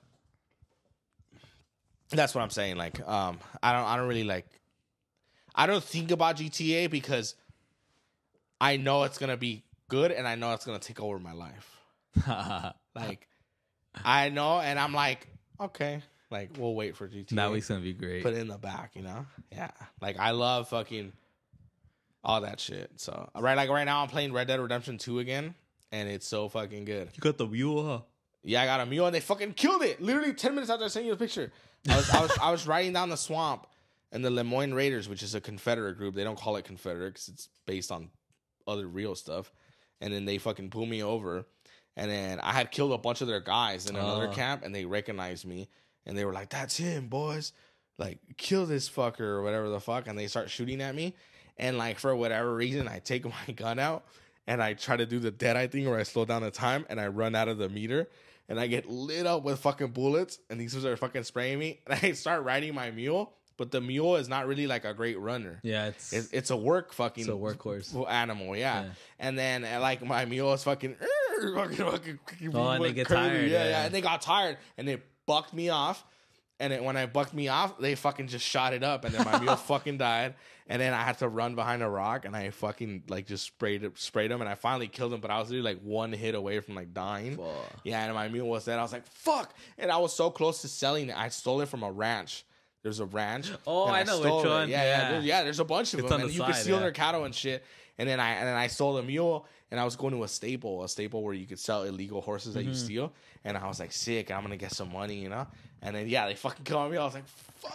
that's what I'm saying. Like, um, I don't, I don't really like. I don't think about G T A because I know it's gonna be good, and I know it's gonna take over my life. Like, I know, and I'm like, okay, like we'll wait for G T A. That week's gonna be great. Put it in the back, you know. Yeah, like I love fucking all that shit. So right, like right now, I'm playing Red Dead Redemption two again, and it's so fucking good. You got the mule, huh? Yeah, I got a mule and they fucking killed it. Literally ten minutes after I sent you the picture. I was I was I was riding down the swamp and the Lemoyne Raiders, which is a Confederate group. They don't call it Confederate because it's based on other real stuff. And then they fucking pulled me over. And then I had killed a bunch of their guys in another Oh. camp and they recognized me. And they were like, that's him, boys. Like, kill this fucker or whatever the fuck. And they start shooting at me. And like for whatever reason, I take my gun out and I try to do the Deadeye thing where I slow down the time and I run out of the meter. And I get lit up with fucking bullets, and these ones are fucking spraying me. And I start riding my mule, but the mule is not really like a great runner. Yeah, it's It's, it's a work fucking It's a workhorse. animal, yeah. Yeah. And then uh, like my mule is fucking, fucking, fucking Oh, and they get crazy. tired, yeah, yeah, yeah. And they got tired, and they bucked me off. And then when I bucked me off, they fucking just shot it up, and then my mule fucking died. And then I had to run behind a rock, and I fucking like just sprayed it, sprayed him, and I finally killed him. But I was literally like one hit away from like dying. Fuck. Yeah, and my mule was dead. I was like, fuck, and I was so close to selling it. I stole it from a ranch. There's a ranch. Oh, and I know stole which it. one. Yeah, Yeah. yeah, there's, yeah. There's a bunch of It's them, on and the you can side, steal yeah. their cattle and shit. And then I and then I sold a mule, and I was going to a staple, a staple where you could sell illegal horses that Mm-hmm. you steal. And I was like, sick, I'm gonna get some money, you know. And then yeah, they fucking killed me. I was like,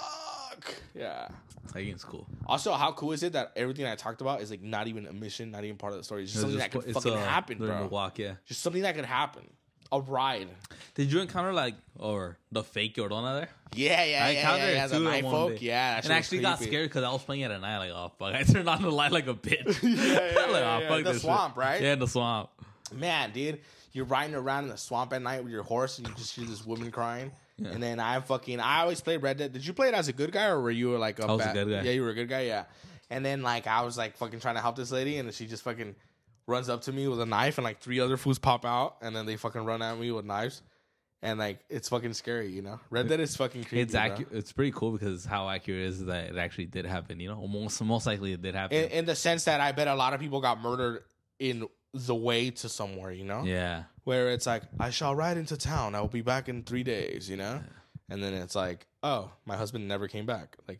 fuck, yeah. That game's cool. Also, how cool is it that everything I talked about is like not even a mission, not even part of the story. It's just something that could It's, fucking uh, happen, they're in bro. the walk, yeah. Just something that could happen. A ride. Did you encounter like or the fake Yordona there? Yeah, yeah, I yeah, encountered yeah, it yeah. The too night one folk. day. Yeah, that And shit I was actually got creepy. scared because I was playing at a night. Like, oh fuck! I turned on the light like a bitch. yeah, yeah, like, yeah, oh yeah. fuck The this swamp, shit. right? Yeah, in the swamp. Man, dude, you're riding around in the swamp at night with your horse, and you just hear this woman crying. Yeah. And then I fucking, I always played Red Dead. Did you play it as a good guy, or were you like a I was a bad? good guy. Yeah, you were a good guy. Yeah. And then like I was like fucking trying to help this lady, and then she just fucking runs up to me with a knife, and like three other fools pop out, and then they fucking run at me with knives. And like it's fucking scary, you know. Red Dead is fucking creepy. It's bro. accurate. It's pretty cool because how accurate it is that it actually did happen. You know, most most likely it did happen. in, in the sense that I bet a lot of people got murdered in the way to somewhere, you know. yeah, Where it's like, I shall ride into town. I will be back in three days, you know? And then it's like, oh, my husband never came back. Like,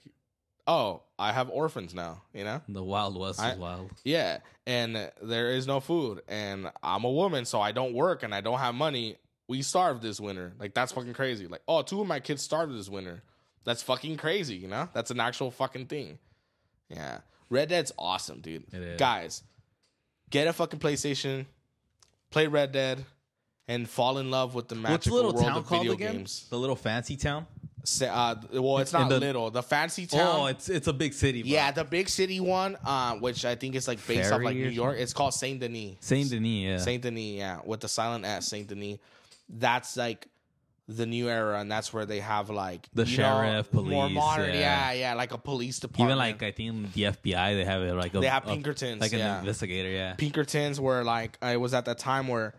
oh, I have orphans now, you know? the Wild West I- is wild. Yeah. And there is no food. And I'm a woman, so I don't work and I don't have money. We starved this winter. Like, that's fucking crazy. Like, oh, two of my kids starved this winter. That's fucking crazy, you know? That's an actual fucking thing. Yeah. Red Dead's awesome, dude. It is. Guys, get a fucking PlayStation, play Red Dead, and fall in love with the What's the magical little world town of called video again? games. The little fancy town. Sa- Uh, well, it's In not the- little. The fancy town. Oh, it's it's a big city. Bro. yeah, the big city one, uh, which I think is like based off Ferry like or New York. It's called Saint Denis. Saint Denis. Yeah, Saint Denis, yeah, with the silent S, Saint Denis. That's like the new era, and that's where they have like The you sheriff, know, more police, modern, yeah. yeah, yeah, like a police department. even like I think the F B I they have it like a, They have a- Pinkertons, like yeah. an investigator. Yeah, Pinkertons were like it was at that time where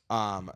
um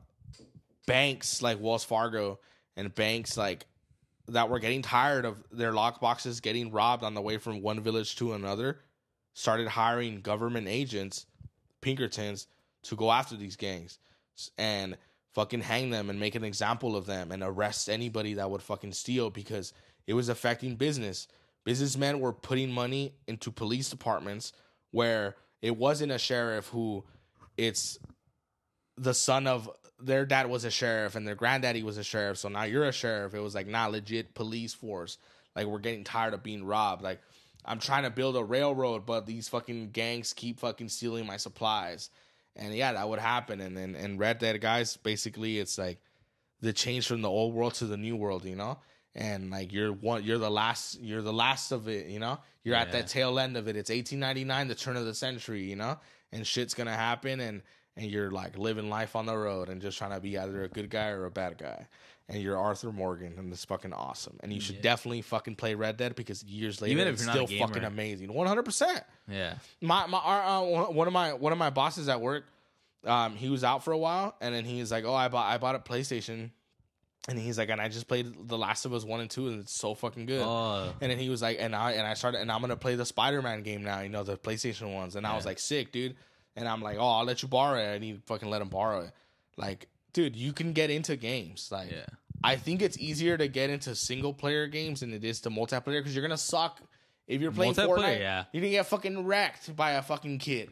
banks like Wells Fargo and banks like that were getting tired of their lock boxes getting robbed on the way from one village to another started hiring government agents, Pinkertons, to go after these gangs S- and fucking hang them and make an example of them and arrest anybody that would fucking steal because it was affecting business. Businessmen were putting money into police departments where it wasn't a sheriff who it's the son of their dad was a sheriff and their granddaddy was a sheriff. So now you're a sheriff. It was like not legit police force. Like we're getting tired of being robbed. Like I'm trying to build a railroad, but these fucking gangs keep fucking stealing my supplies. And yeah, that would happen. And then and Red Dead, guys, basically it's like the change from the old world to the new world, you know? And like you're one you're the last you're the last of it, you know? You're at Yeah. that tail end of it. It's eighteen ninety-nine, the turn of the century, you know? And shit's gonna happen and and you're like living life on the road and just trying to be either a good guy or a bad guy. And you're Arthur Morgan and it's fucking awesome. And you should Yeah. definitely fucking play Red Dead because years later Even if it's you're not a still gamer. fucking amazing. one hundred percent. yeah. My my our, uh, one of my one of my bosses at work, um, he was out for a while, and then he's like, "Oh, I bought I bought a PlayStation," and he's like, "And I just played The Last of Us one and two, and it's so fucking good." Oh, And then he was like, "And I and I started, and I'm gonna play the Spider-Man game now, you know, the PlayStation ones." And I was Yeah. like, "Sick, dude!" And I'm like, "Oh, I'll let you borrow it." And he fucking let him borrow it. Like, dude, you can get into games. Like, yeah. I think it's easier to get into single player games than it is to multiplayer because you're gonna suck if you're playing Multiplayer, Fortnite. yeah. You're gonna get fucking wrecked by a fucking kid.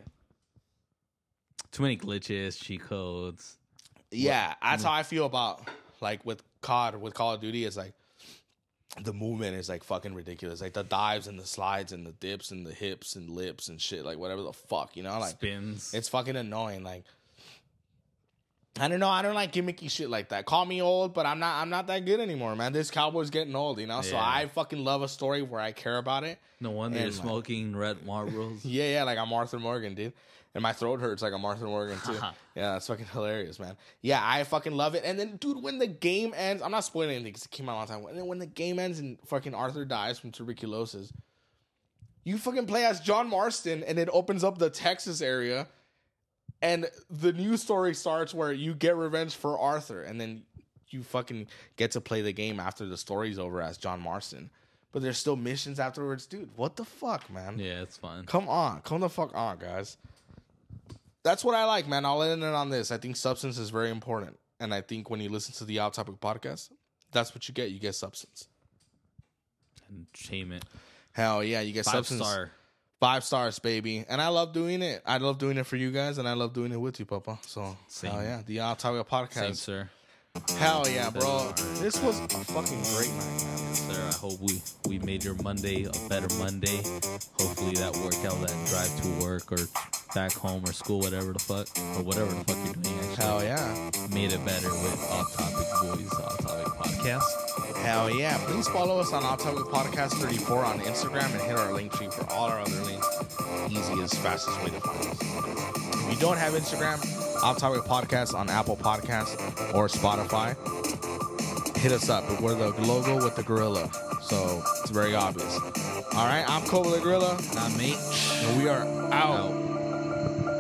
Too many glitches, cheat codes. Yeah, that's how I feel about like with C O D, with Call of Duty. It's like the movement is like fucking ridiculous. Like the dives and the slides and the dips and the hips and lips and shit. Like whatever the fuck, you know. Like Spins. it's fucking annoying. Like I don't know. I don't like gimmicky shit like that. Call me old, but I'm not. I'm not that good anymore, man. This cowboy's getting old, you know. So Yeah. I fucking love a story where I care about it. No wonder and you're like- smoking red Marlboros. Yeah, yeah, like I'm Arthur Morgan, dude. And my throat hurts like I'm Arthur Morgan, too. Yeah, that's fucking hilarious, man. Yeah, I fucking love it. And then, dude, when the game ends, I'm not spoiling anything because it came out a long time. And then when the game ends and fucking Arthur dies from tuberculosis, you fucking play as John Marston and it opens up the Texas area. And the news story starts where you get revenge for Arthur. And then you fucking get to play the game after the story's over as John Marston. But there's still missions afterwards, dude. What the fuck, man? Yeah, it's fun. Come on. Come the fuck on, guys. That's what I like, man. I'll end it on this. I think substance is very important. And I think when you listen to the Out Topic podcast, that's what you get. You get substance. Entertainment. Hell yeah, you get Five substance. star. Five stars, baby. And I love doing it. I love doing it for you guys, and I love doing it with you, Papa. So, Same. hell yeah. The Out Topic podcast. Same, sir. Hell yeah, bro. This was a fucking great night, man. Yes, sir. I hope we, we made your Monday a better Monday. Hopefully that workout, that drive to work or back home or school, whatever the fuck, or whatever the fuck you're doing, actually. Hell yeah. Made it better with Off Topic Boys, Off Topic Podcast. Hell yeah. Please follow us on Out Topic Podcast thirty-four on Instagram and hit our link tree for all our other links. Easiest, fastest way to find us. If you don't have Instagram, Out Topic Podcast on Apple Podcasts or Spotify. Hit us up. We're the logo with the gorilla. So it's very obvious. All right. I'm Kobe the Gorilla. Not me. And we are out. Out.